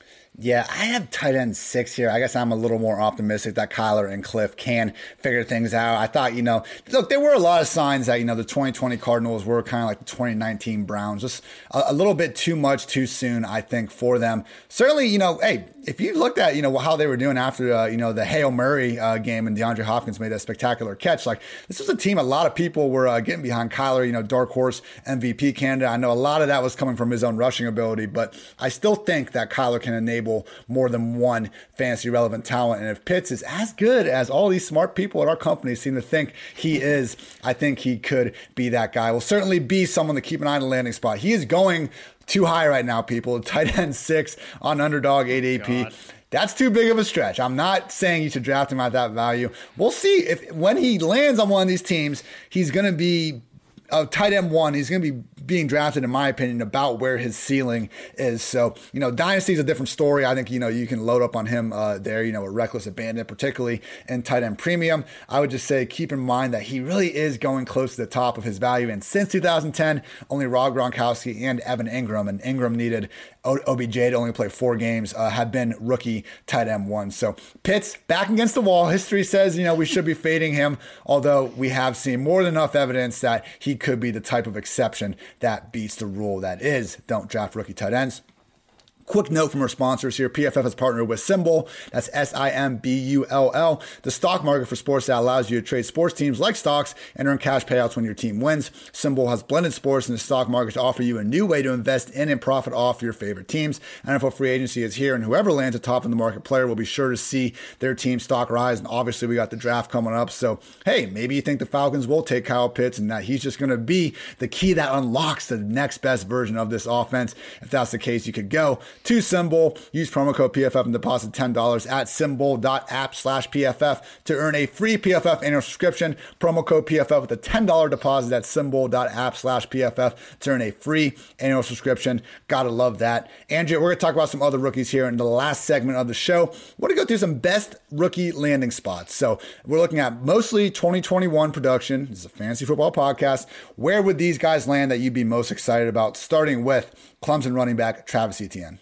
E: Yeah, I have tight end six here. I guess I'm a little more optimistic that Kyler and Cliff can figure things out. I thought, you know, look, there were a lot of signs that, you know, the twenty twenty Cardinals were kind of like the twenty nineteen Browns, just a, a little bit too much too soon, I think, for them. Certainly, you know, hey, if you looked at, you know, how they were doing after, uh, you know, the Hail Murray uh, game and DeAndre Hopkins made that spectacular catch, like this was a team, a lot of people were uh, getting behind Kyler, you know, dark horse M V P candidate. I know a lot of that was coming from his own rushing ability, but I still think that Kyler can enable more than one fantasy relevant talent. And if Pitts is as good as all these smart people at our company seem to think he is, I think he could be that guy. Will certainly be someone to keep an eye on the landing spot. He is going too high right now, people. Tight end six on underdog eight A P. God. That's too big of a stretch. I'm not saying you should draft him at that value. We'll see if when he lands on one of these teams, he's going to be a tight end one. He's going to be being drafted, in my opinion, about where his ceiling is. So, you know, Dynasty is a different story. I think, you know, you can load up on him uh, there, you know, a reckless abandon, particularly in tight end premium. I would just say keep in mind that he really is going close to the top of his value. And since two thousand ten, only Rob Gronkowski and Evan Ingram, and Ingram needed O B J to only play four games, uh, have been rookie tight end one. So Pitts back against the wall. History says, you know, we should be fading him, although we have seen more than enough evidence that he could be the type of exception that beats the rule that is don't draft rookie tight ends. Quick note from our sponsors here. P F F has partnered with Symbol. That's S I M B U L L, the stock market for sports that allows you to trade sports teams like stocks and earn cash payouts when your team wins. Symbol has blended sports in the stock market to offer you a new way to invest in and profit off your favorite teams. N F L free agency is here, and whoever lands atop in the market player will be sure to see their team stock rise. And obviously, we got the draft coming up. So, hey, maybe you think the Falcons will take Kyle Pitts and that he's just going to be the key that unlocks the next best version of this offense. If that's the case, you could go to Symbol, use promo code P F F and deposit ten dollars at symbol.app slash PFF to earn a free P F F annual subscription. Promo code P F F with a ten dollars deposit at symbol.app slash PFF to earn a free annual subscription. Gotta love that. Andrew, we're going to talk about some other rookies here in the last segment of the show. We're going to go through some best rookie landing spots. So we're looking at mostly twenty twenty-one production. This is a fantasy football podcast. Where would these guys land that you'd be most excited about? Starting with Clemson running back Travis Etienne.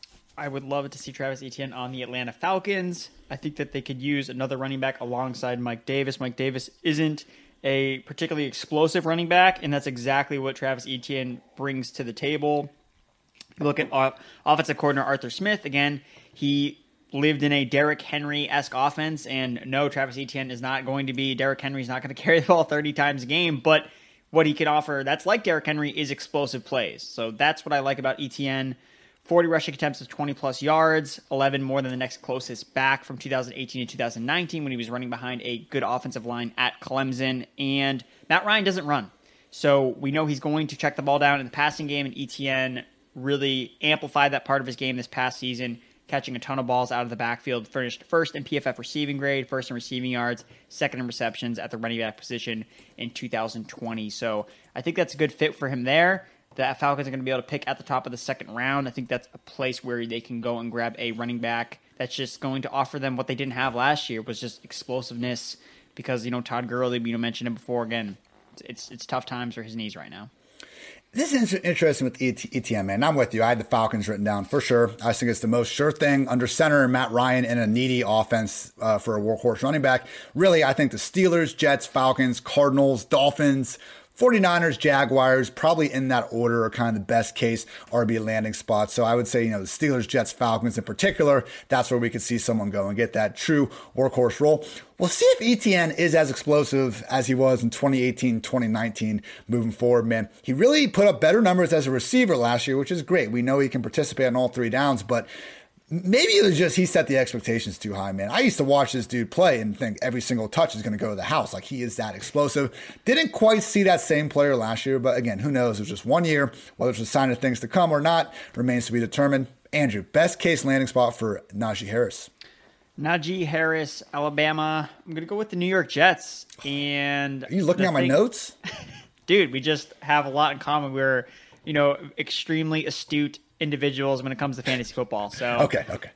F: I would love to see Travis Etienne on the Atlanta Falcons. I think that they could use another running back alongside Mike Davis. Mike Davis isn't a particularly explosive running back, and that's exactly what Travis Etienne brings to the table. You look at uh, offensive coordinator Arthur Smith. Again, he lived in a Derrick Henry-esque offense, and no, Travis Etienne is not going to be, Derrick Henry's not going to carry the ball thirty times a game, but what he can offer that's like Derrick Henry is explosive plays. So that's what I like about Etienne. forty rushing attempts of twenty plus yards, eleven more than the next closest back from two thousand eighteen to two thousand nineteen when he was running behind a good offensive line at Clemson. And Matt Ryan doesn't run. So we know he's going to check the ball down in the passing game, and Etienne really amplified that part of his game this past season, catching a ton of balls out of the backfield, finished first in P F F receiving grade, first in receiving yards, second in receptions at the running back position in two thousand twenty. So I think that's a good fit for him there. The Falcons are going to be able to pick at the top of the second round. I think that's a place where they can go and grab a running back that's just going to offer them what they didn't have last year, was just explosiveness. Because, you know, Todd Gurley, you know, mentioned it before. Again, it's it's tough times for his knees right now.
E: This is interesting with Etienne, man. I'm with you. I had the Falcons written down for sure. I think it's the most sure thing under center Matt Ryan in a needy offense uh, for a workhorse running back. Really, I think the Steelers, Jets, Falcons, Cardinals, Dolphins, forty-niners, Jaguars, probably in that order are kind of the best case R B landing spots. So I would say, you know, the Steelers, Jets, Falcons in particular, that's where we could see someone go and get that true workhorse role. We'll see if Etienne is as explosive as he was in twenty eighteen, twenty nineteen moving forward, man. He really put up better numbers as a receiver last year, which is great. We know he can participate on all three downs, but maybe it was just he set the expectations too high, man. I used to watch this dude play and think every single touch is going to go to the house. Like, he is that explosive. Didn't quite see that same player last year, but again, who knows? It was just one year. Whether it's a sign of things to come or not remains to be determined. Andrew, best case landing spot for Najee Harris.
F: Najee Harris, Alabama. I'm going to go with the New York Jets. And
E: are you looking at my thing, notes?
F: Dude, we just have a lot in common. We're, you know, extremely astute individuals when it comes to fantasy football. So
E: okay, okay.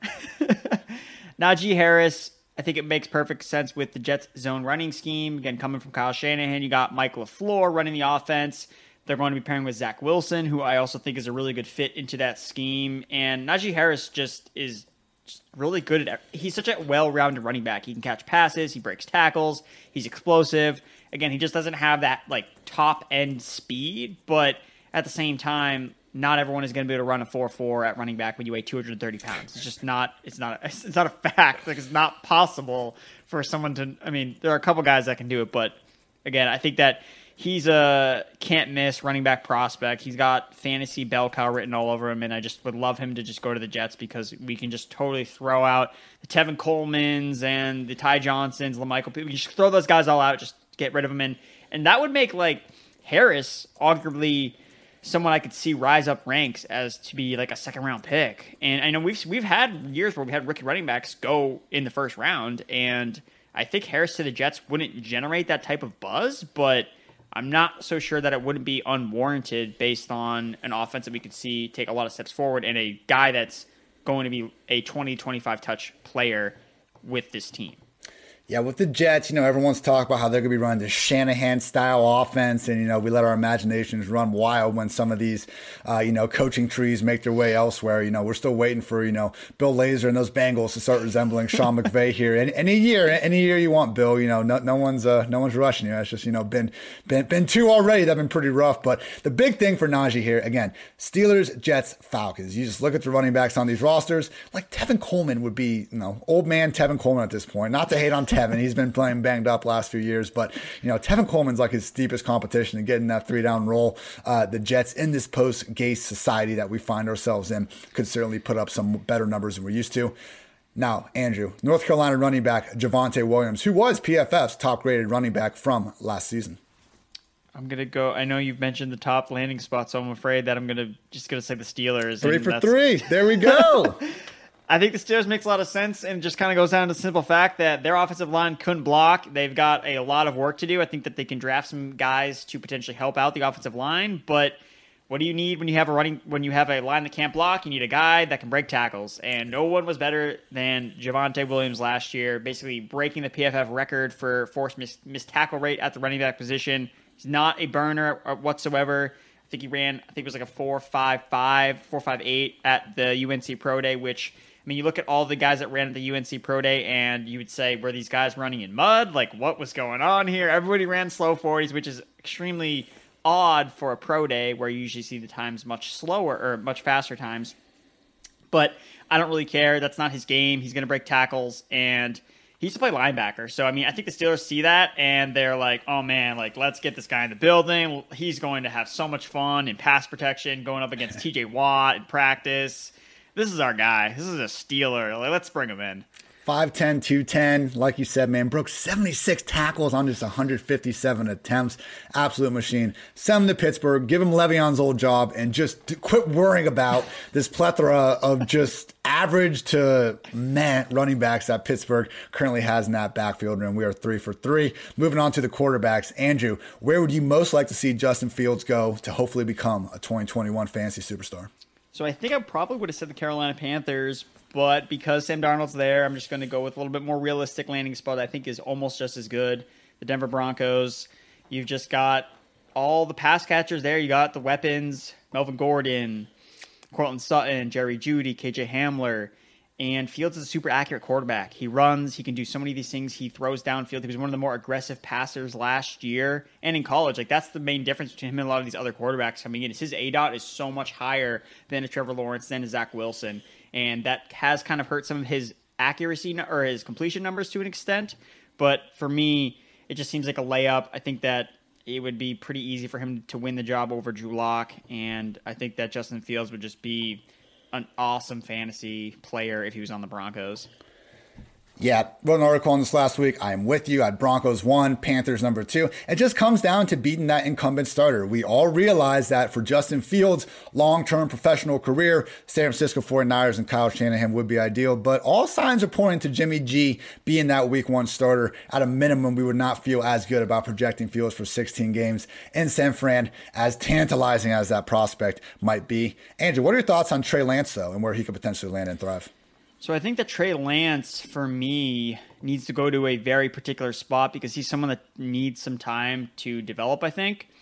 F: Najee Harris, I think it makes perfect sense with the Jets zone running scheme. Again, coming from Kyle Shanahan, you got Mike LaFleur running the offense. They're going to be pairing with Zach Wilson, who I also think is a really good fit into that scheme. And Najee Harris just is just really good at – he's such a well-rounded running back. He can catch passes. He breaks tackles. He's explosive. Again, he just doesn't have that, like, top-end speed. But at the same time, not everyone is going to be able to run a four four at running back when you weigh two hundred thirty pounds. It's just not – it's not – it's not a fact. Like, it's not possible for someone to – I mean, there are a couple guys that can do it. But, again, I think that – he's a can't-miss running back prospect. He's got fantasy bell cow written all over him, and I just would love him to just go to the Jets because we can just totally throw out the Tevin Colemans and the Ty Johnsons, LaMichael. We can just throw those guys all out, just get rid of them. And, and that would make, like, Harris arguably someone I could see rise up ranks as to be, like, a second-round pick. And I know we've we've had years where we had rookie running backs go in the first round, and I think Harris to the Jets wouldn't generate that type of buzz, but I'm not so sure that it wouldn't be unwarranted based on an offense that we could see take a lot of steps forward and a guy that's going to be a twenty, twenty-five touch player with this team.
E: Yeah, with the Jets, you know, everyone's talking about how they're going to be running this Shanahan-style offense, and, you know, we let our imaginations run wild when some of these, uh, you know, coaching trees make their way elsewhere. You know, we're still waiting for, you know, Bill Lazor and those Bengals to start resembling Sean McVay here. Any, any year, any year you want, Bill, you know, no, no one's uh, no one's rushing you. It's just, you know, been, been, been two already that have been pretty rough. But the big thing for Najee here, again, Steelers, Jets, Falcons. You just look at the running backs on these rosters. Like, Tevin Coleman would be, you know, old man Tevin Coleman at this point. Not to hate on Tevin. He's been playing banged up last few years, but, you know, Tevin Coleman's like his steepest competition in getting that three down roll. Uh, the Jets in this post-Gase society that we find ourselves in could certainly put up some better numbers than we're used to. Now, Andrew, North Carolina running back Javonte Williams, who was P F F's top-graded running back from last season.
F: I'm going to go, I know you've mentioned the top landing spot, so I'm afraid that I'm going to just going to say the Steelers.
E: Three for three. There we go.
F: I think the Steelers makes a lot of sense, and just kind of goes down to the simple fact that their offensive line couldn't block. They've got a lot of work to do. I think that they can draft some guys to potentially help out the offensive line, but what do you need when you have a running when you have a line that can't block? You need a guy that can break tackles, and no one was better than Javonte Williams last year, basically breaking the P F F record for forced missed, missed tackle rate at the running back position. He's not a burner whatsoever. I think he ran, I think it was like a four five five, four five eight at the U N C Pro Day, which, I mean, you look at all the guys that ran at the U N C Pro Day, and you would say, were these guys running in mud? Like, what was going on here? Everybody ran slow forties, which is extremely odd for a pro day where you usually see the times much slower or much faster times. But I don't really care. That's not his game. He's going to break tackles, and he used to play linebacker. So, I mean, I think the Steelers see that, and they're like, oh, man, like, let's get this guy in the building. He's going to have so much fun in pass protection, going up against T J Watt in practice. This is our guy. This is a Steeler. Like, let's bring him in.
E: five ten, two ten, like you said, man, broke seventy-six tackles on just one hundred fifty-seven attempts. Absolute machine. Send him to Pittsburgh, give him Le'Veon's old job, and just quit worrying about this plethora of just average to meh running backs that Pittsburgh currently has in that backfield, and we are three for three. Moving on to the quarterbacks. Andrew, where would you most like to see Justin Fields go to hopefully become a twenty twenty-one fantasy superstar?
F: So I think I probably would have said the Carolina Panthers, but because Sam Darnold's there, I'm just going to go with a little bit more realistic landing spot I think is almost just as good. The Denver Broncos. You've just got all the pass catchers there. You got the weapons, Melvin Gordon, Cortland Sutton, Jerry Jeudy, K J Hamler. And Fields is a super accurate quarterback. He runs. He can do so many of these things. He throws downfield. He was one of the more aggressive passers last year and in college. Like, that's the main difference between him and a lot of these other quarterbacks coming in. Is his A D O T is so much higher than a Trevor Lawrence, than a Zach Wilson. And that has kind of hurt some of his accuracy or his completion numbers to an extent. But for me, it just seems like a layup. I think that it would be pretty easy for him to win the job over Drew Lock. And I think that Justin Fields would just be an awesome fantasy player if he was on the Broncos.
E: Yeah, wrote an article on this last week. I am with you. I had Broncos one, Panthers number two. It just comes down to beating that incumbent starter. We all realize that for Justin Fields' long-term professional career, San Francisco forty-niners and Kyle Shanahan would be ideal, but all signs are pointing to Jimmy G being that week one starter. At a minimum, we would not feel as good about projecting Fields for sixteen games in San Fran, as tantalizing as that prospect might be. Andrew, what are your thoughts on Trey Lance, though, and where he could potentially land and thrive?
F: So I think that Trey Lance, for me, needs to go to a very particular spot because he's someone that needs some time to develop, I think.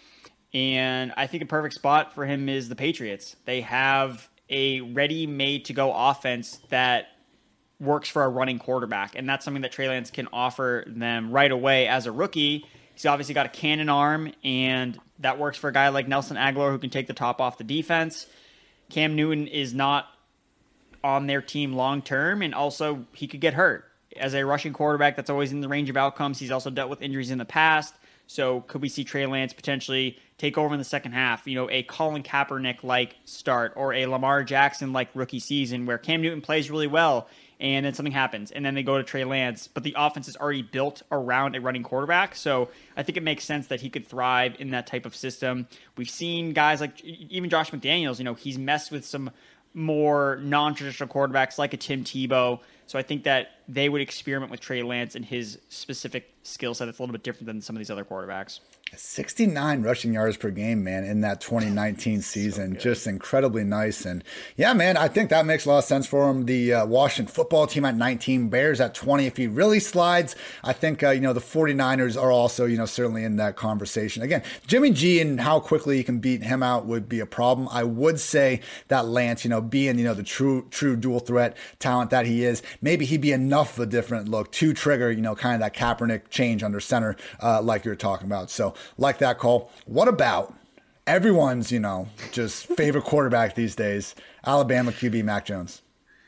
F: And I think a perfect spot for him is the Patriots. They have a ready-made-to-go offense that works for a running quarterback, and that's something that Trey Lance can offer them right away as a rookie. He's obviously got a cannon arm, and that works for a guy like Nelson Aguilar who can take the top off the defense. Cam Newton is not on their team long-term, and also he could get hurt. As a rushing quarterback, that's always in the range of outcomes. He's also dealt with injuries in the past. So could we see Trey Lance potentially take over in the second half? You know, a Colin Kaepernick-like start or a Lamar Jackson-like rookie season where Cam Newton plays really well and then something happens and then they go to Trey Lance, but the offense is already built around a running quarterback. So I think it makes sense that he could thrive in that type of system. We've seen guys like even Josh McDaniels, you know, he's messed with some more non-traditional quarterbacks like a Tim Tebow. So I think that they would experiment with Trey Lance and his specific skill set. It's a little bit different than some of these other quarterbacks.
E: sixty-nine rushing yards per game, man, in that twenty nineteen season. So just incredibly nice. And yeah, man, I think that makes a lot of sense for him. The uh, Washington football team at nineteen, Bears at twenty. If he really slides, I think, uh, you know, the 49ers are also, you know, certainly in that conversation. Again, Jimmy G and how quickly you can beat him out would be a problem. I would say that Lance, you know, being, you know, the true, true dual threat talent that he is, maybe he'd be enough of a different look to trigger, you know, kind of that Kaepernick change under center, uh, like you're talking about. So, like that call. What about everyone's, you know, just favorite quarterback these days, Alabama Q B Mac Jones?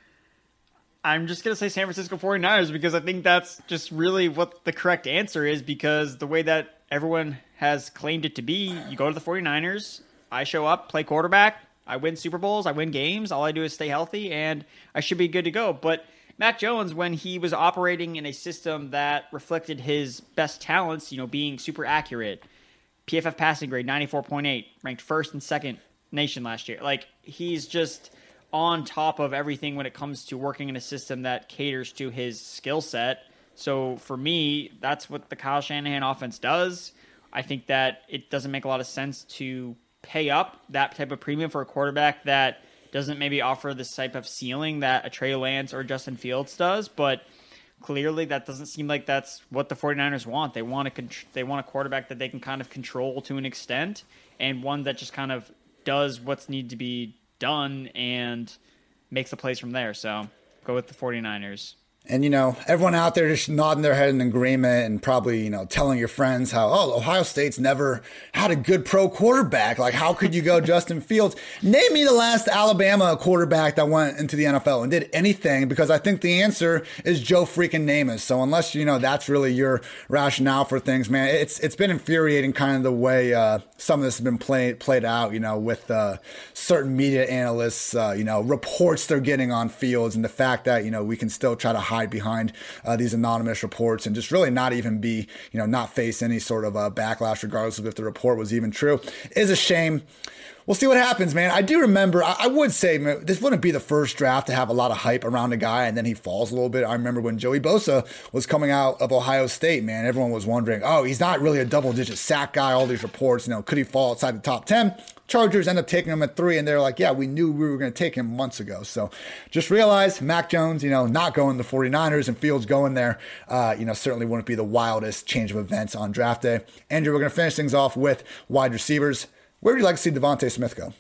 F: I'm just going to say San Francisco 49ers because I think that's just really what the correct answer is, because the way that everyone has claimed it to be, you go to the 49ers, I show up, play quarterback, I win Super Bowls, I win games, all I do is stay healthy, and I should be good to go. But Mac Jones, when he was operating in a system that reflected his best talents, you know, being super accurate, P F F passing grade ninety-four point eight, ranked first and second nation last year. Like, he's just on top of everything when it comes to working in a system that caters to his skill set. So for me, that's what the Kyle Shanahan offense does. I think that it doesn't make a lot of sense to pay up that type of premium for a quarterback that doesn't maybe offer this type of ceiling that a Trey Lance or Justin Fields does, but clearly that doesn't seem like that's what the 49ers want. They want a they want a quarterback that they can kind of control to an extent, and one that just kind of does what's need to be done and makes the plays from there. So go with the 49ers.
E: And, you know, everyone out there just nodding their head in agreement and probably, you know, telling your friends how, oh, Ohio State's never had a good pro quarterback. Like, how could you go Justin Fields? Name me the last Alabama quarterback that went into the N F L and did anything, because I think the answer is Joe freaking Namath. So unless, you know, that's really your rationale for things, man, it's it's been infuriating kind of the way uh, some of this has been played played out, you know, with uh, certain media analysts, uh, you know, reports they're getting on Fields, and the fact that, you know, we can still try to hide behind uh, these anonymous reports and just really not even be, you know, not face any sort of uh, backlash regardless of if the report was even true is a shame. We'll see what happens, man. I do remember, I, I would say, man, this wouldn't be the first draft to have a lot of hype around a guy and then he falls a little bit. I remember when Joey Bosa was coming out of Ohio State, man, everyone was wondering, oh, he's not really a double-digit sack guy, all these reports, you know, could he fall outside the top ten? Chargers end up taking him at three, and they're like, yeah, we knew we were going to take him months ago. So just realize Mac Jones, you know, not going to the 49ers and Fields going there, uh, you know, certainly wouldn't be the wildest change of events on draft day. Andrew, we're going to finish things off with wide receivers. Where would you like to see Devontae Smith go?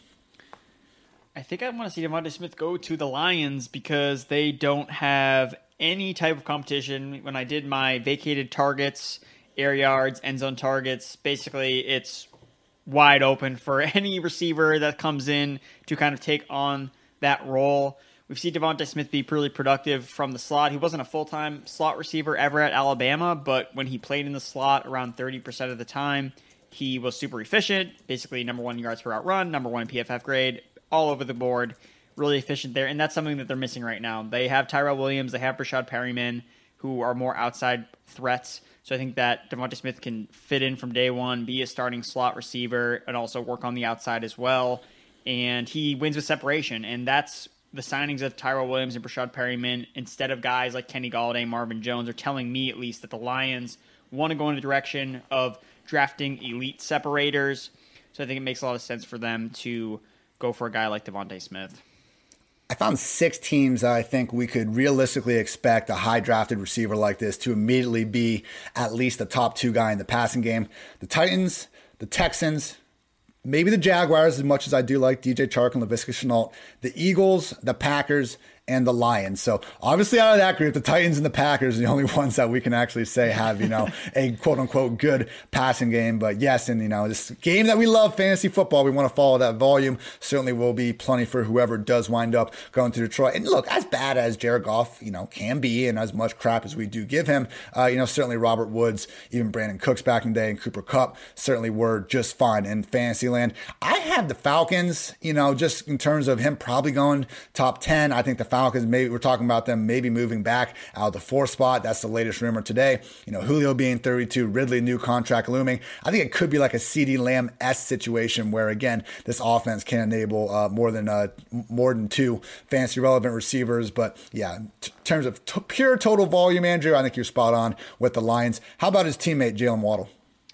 F: I think I want to see Devontae Smith go to the Lions because they don't have any type of competition. When I did my vacated targets, air yards, end zone targets, basically it's wide open for any receiver that comes in to kind of take on that role. We've seen Devontae Smith be pretty productive from the slot. He wasn't a full-time slot receiver ever at Alabama, but when he played in the slot around thirty percent of the time, he was super efficient, basically number one yards per route run, number one P F F grade, all over the board, really efficient there, and that's something that they're missing right now. They have Tyrell Williams, they have Rashad Perryman, who are more outside threats. So I think that Devontae Smith can fit in from day one, be a starting slot receiver, and also work on the outside as well. And he wins with separation. And that's the signings of Tyrell Williams and Rashad Perryman, instead of guys like Kenny Golladay, Marvin Jones, are telling me at least that the Lions want to go in the direction of drafting elite separators. So I think it makes a lot of sense for them to go for a guy like Devontae Smith.
E: I found six teams I think we could realistically expect a high drafted receiver like this to immediately be at least the top two guy in the passing game. The Titans, the Texans, maybe the Jaguars, as much as I do like D J Chark and Laviska Shenault, the Eagles, the Packers, and the Lions. So obviously out of that group, the Titans and the Packers are the only ones that we can actually say have, you know, a quote unquote good passing game. But yes, and you know, this game that we love, fantasy football, we want to follow that volume. Certainly will be plenty for whoever does wind up going to Detroit. And look, as bad as Jared Goff, you know, can be, and as much crap as we do give him, uh, you know, certainly Robert Woods, even Brandon Cooks back in the day, and Cooper Kupp certainly were just fine in fantasy land. I had the Falcons, you know, just in terms of him probably going top ten. I think the Falcons, maybe we're talking about them maybe moving back out of the fourth spot. That's the latest rumor today. You know, Julio being thirty-two, Ridley, new contract looming. I think it could be like a CeeDee Lamb-esque situation where, again, this offense can enable uh, more than uh, more than two fantasy relevant receivers. But yeah, in t- terms of t- pure total volume, Andrew, I think you're spot on with the Lions. How about his teammate, Jalen Waddle?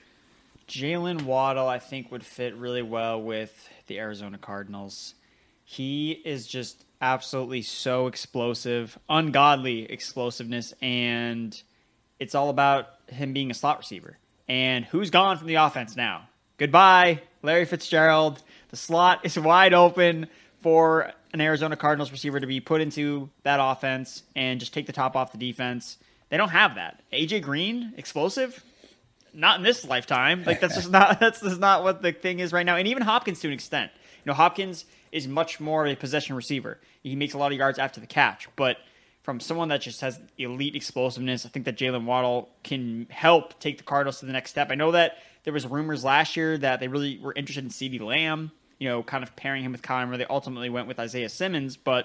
F: Jalen Waddle, I think, would fit really well with the Arizona Cardinals. He is just absolutely so explosive, ungodly explosiveness, and it's all about him being a slot receiver. And who's gone from the offense now? Goodbye, Larry Fitzgerald. The slot is wide open for an Arizona Cardinals receiver to be put into that offense and just take the top off the defense. They don't have that. A J Green, explosive? Not in this lifetime. Like that's just not that's just not what the thing is right now. And even Hopkins to an extent. You know, Hopkins is much more of a possession receiver. He makes a lot of yards after the catch. But from someone that just has elite explosiveness, I think that Jalen Waddle can help take the Cardinals to the next step. I know that there was rumors last year that they really were interested in CeeDee Lamb, you know, kind of pairing him with Conner. They ultimately went with Isaiah Simmons, but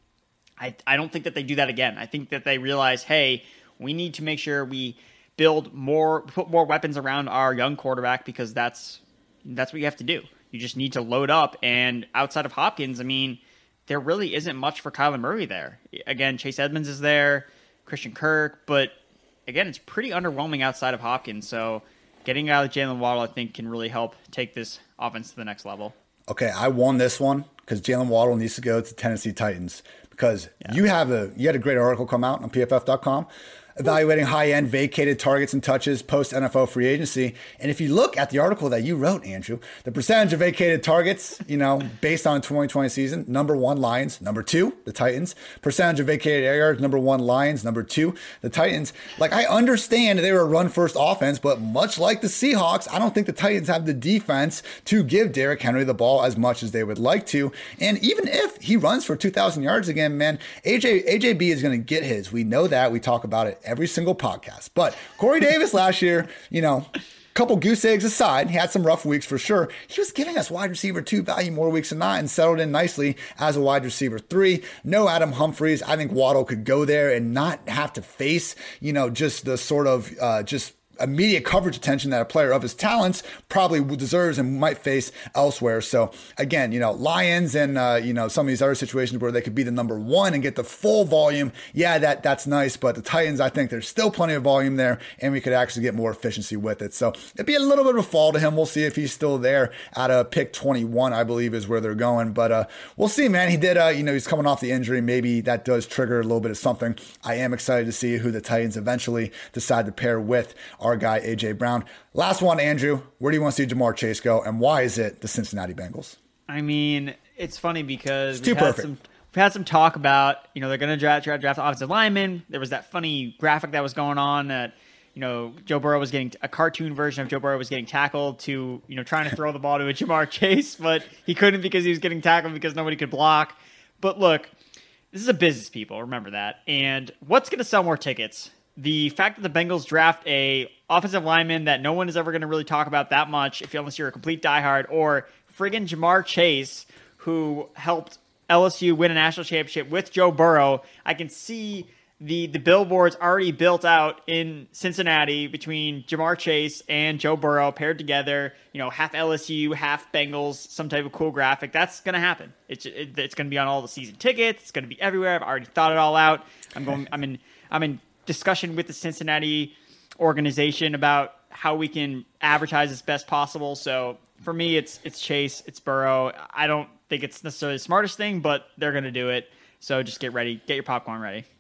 F: I, I don't think that they do that again. I think that they realize, hey, we need to make sure we build more, put more weapons around our young quarterback because that's that's what you have to do. You just need to load up. And outside of Hopkins, I mean, there really isn't much for Kyler Murray there. Again, Chase Edmonds is there, Christian Kirk, but again, it's pretty underwhelming outside of Hopkins. So getting out of Jalen Waddle, I think, can really help take this offense to the next level.
E: Okay, I won this one because Jalen Waddle needs to go to Tennessee Titans because yeah. you have a you had a great article come out on P F F dot com evaluating high-end vacated targets and touches post-N F L free agency. And if you look at the article that you wrote, Andrew, the percentage of vacated targets, you know, based on the twenty twenty season, number one, Lions. Number two, the Titans. Percentage of vacated air yards, number one, Lions. Number two, the Titans. Like, I understand they were a run-first offense, but much like the Seahawks, I don't think the Titans have the defense to give Derrick Henry the ball as much as they would like to. And even if he runs for two thousand yards again, man, A J, A J B is going to get his. We know that. We talk about it every single podcast. But Corey Davis last year, you know, couple goose eggs aside, he had some rough weeks for sure. He was giving us wide receiver two value more weeks than not and settled in nicely as a wide receiver three. No Adam Humphries. I think Waddle could go there and not have to face, you know, just the sort of uh, just immediate coverage attention that a player of his talents probably deserves and might face elsewhere. So again, you know, Lions and, uh, you know, some of these other situations where they could be the number one and get the full volume. Yeah, that that's nice. But the Titans, I think there's still plenty of volume there and we could actually get more efficiency with it. So it'd be a little bit of a fall to him. We'll see if he's still there at a pick twenty-one, I believe is where they're going. But uh, we'll see, man. He did, uh, you know, he's coming off the injury. Maybe that does trigger a little bit of something. I am excited to see who the Titans eventually decide to pair with our guy, A J Brown. Last one, Andrew. Where do you want to see Jamar Chase go, and why is it the Cincinnati Bengals?
F: I mean, it's funny because
E: it's too
F: we've had
E: perfect.
F: some we've had some talk about, you know, they're going to draft, draft draft offensive linemen. There was that funny graphic that was going on that, you know, Joe Burrow was getting a cartoon version of Joe Burrow was getting tackled to, you know, trying to throw the ball to a Jamar Chase, but he couldn't because he was getting tackled because nobody could block. But look, this is a business, people. Remember that. And what's going to sell more tickets? The fact that the Bengals draft a offensive lineman that no one is ever going to really talk about that much, if you, unless you're a complete diehard, or friggin' Jamar Chase, who helped L S U win a national championship with Joe Burrow. I can see the the billboards already built out in Cincinnati between Jamar Chase and Joe Burrow paired together. You know, half L S U, half Bengals, some type of cool graphic. That's going to happen. It's it, it's going to be on all the season tickets. It's going to be everywhere. I've already thought it all out. I'm going. I'm in. I'm in. discussion with the Cincinnati organization about how we can advertise as best possible. So for me, it's it's Chase, it's Burrow. I don't think it's necessarily the smartest thing, but they're going to do it. So just get ready, get your popcorn ready.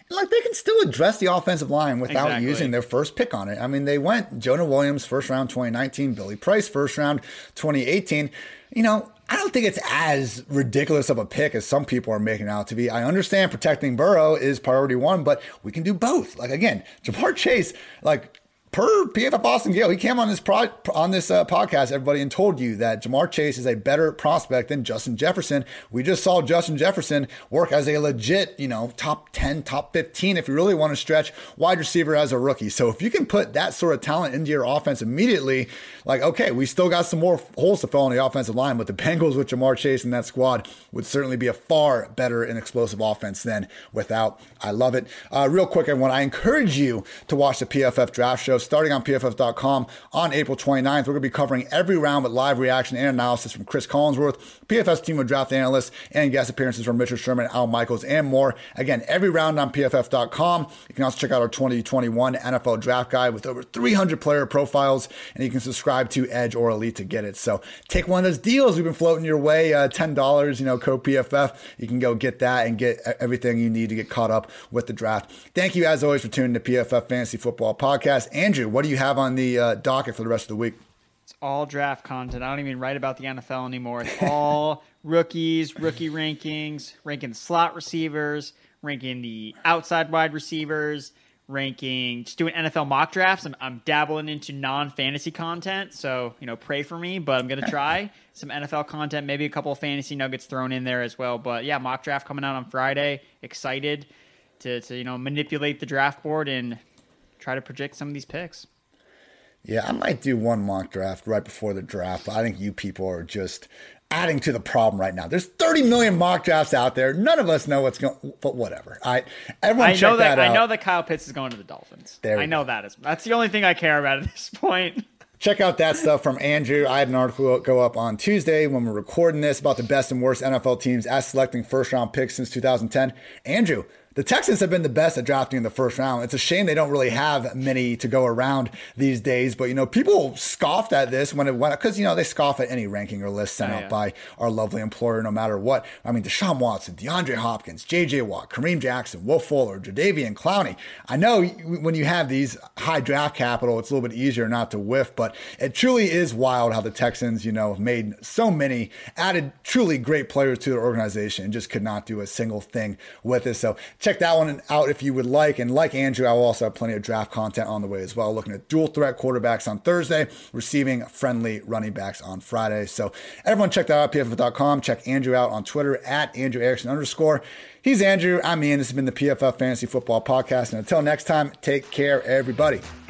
E: like they can still address the offensive line without
F: Exactly.
E: using their first pick on it. I mean, they went Jonah Williams, first round twenty nineteen, Billy Price, first round twenty eighteen. You know, I don't think it's as ridiculous of a pick as some people are making it out to be. I understand protecting Burrow is priority one, but we can do both. Like, again, Ja'Marr Chase, like, per P F F Austin Gale, he came on this pro, on this uh, podcast, everybody, and told you that Ja'Marr Chase is a better prospect than Justin Jefferson. We just saw Justin Jefferson work as a legit, you know, top ten, top fifteen, if you really want to stretch, wide receiver as a rookie. So if you can put that sort of talent into your offense immediately, like, okay, we still got some more holes to fill on the offensive line, but the Bengals with Ja'Marr Chase in that squad would certainly be a far better and explosive offense than without. I love it. Uh, real quick, everyone, I encourage you to watch the P F F Draft Show starting on P F F dot com on April twenty-ninth. We're going to be covering every round with live reaction and analysis from Chris Collinsworth, P F F's team of draft analysts, and guest appearances from Richard Sherman, Al Michaels, and more. Again, every round on P F F dot com. You can also check out our twenty twenty-one N F L Draft Guide with over three hundred player profiles, and you can subscribe to Edge or Elite to get it. So take one of those deals we've been floating your way, uh, ten dollars, you know, code P F F. You can go get that and get everything you need to get caught up with the draft. Thank you, as always, for tuning to P F F Fantasy Football Podcast. Andrew, what do you have on the uh, docket for the rest of the week?
F: It's all draft content. I don't even write about the N F L anymore. It's all rookies, rookie rankings, ranking the slot receivers, ranking the outside wide receivers, ranking, just doing N F L mock drafts. I'm, I'm dabbling into non-fantasy content, so, you know, pray for me, but I'm going to try some N F L content, maybe a couple of fantasy nuggets thrown in there as well. But yeah, mock draft coming out on Friday. Excited to, to you know, manipulate the draft board and try to project some of these picks.
E: Yeah, I might do one mock draft right before the draft, but I think you people are just adding to the problem right now. There's thirty million mock drafts out there. None of us know what's going, but whatever. All right, everyone,
F: I
E: check
F: know that,
E: that out.
F: I know that Kyle Pitts is going to the Dolphins.
E: There we
F: I know
E: go.
F: that is. That's the only thing I care about at this point.
E: Check out that stuff from Andrew. I had an article go up on Tuesday when we're recording this about the best and worst N F L teams as selecting first round picks since two thousand ten. Andrew, the Texans have been the best at drafting in the first round. It's a shame they don't really have many to go around these days. But, you know, people scoffed at this when it went, because, you know, they scoff at any ranking or list sent
F: oh,
E: out
F: yeah.
E: by our lovely employer, no matter what. I mean, Deshaun Watson, DeAndre Hopkins, J J Watt, Kareem Jackson, Will Fuller, Jadeveon Clowney. I know when you have these high draft capital, it's a little bit easier not to whiff, but it truly is wild how the Texans, you know, made so many, added truly great players to their organization and just could not do a single thing with it. So check that one out if you would like. And like Andrew, I will also have plenty of draft content on the way as well, looking at dual threat quarterbacks on Thursday, receiving friendly running backs on Friday. So everyone check that out, P F F dot com. Check Andrew out on Twitter at Andrew Erickson underscore. He's Andrew. I'm Ian. This has been the P F F Fantasy Football Podcast. And until next time, take care, everybody.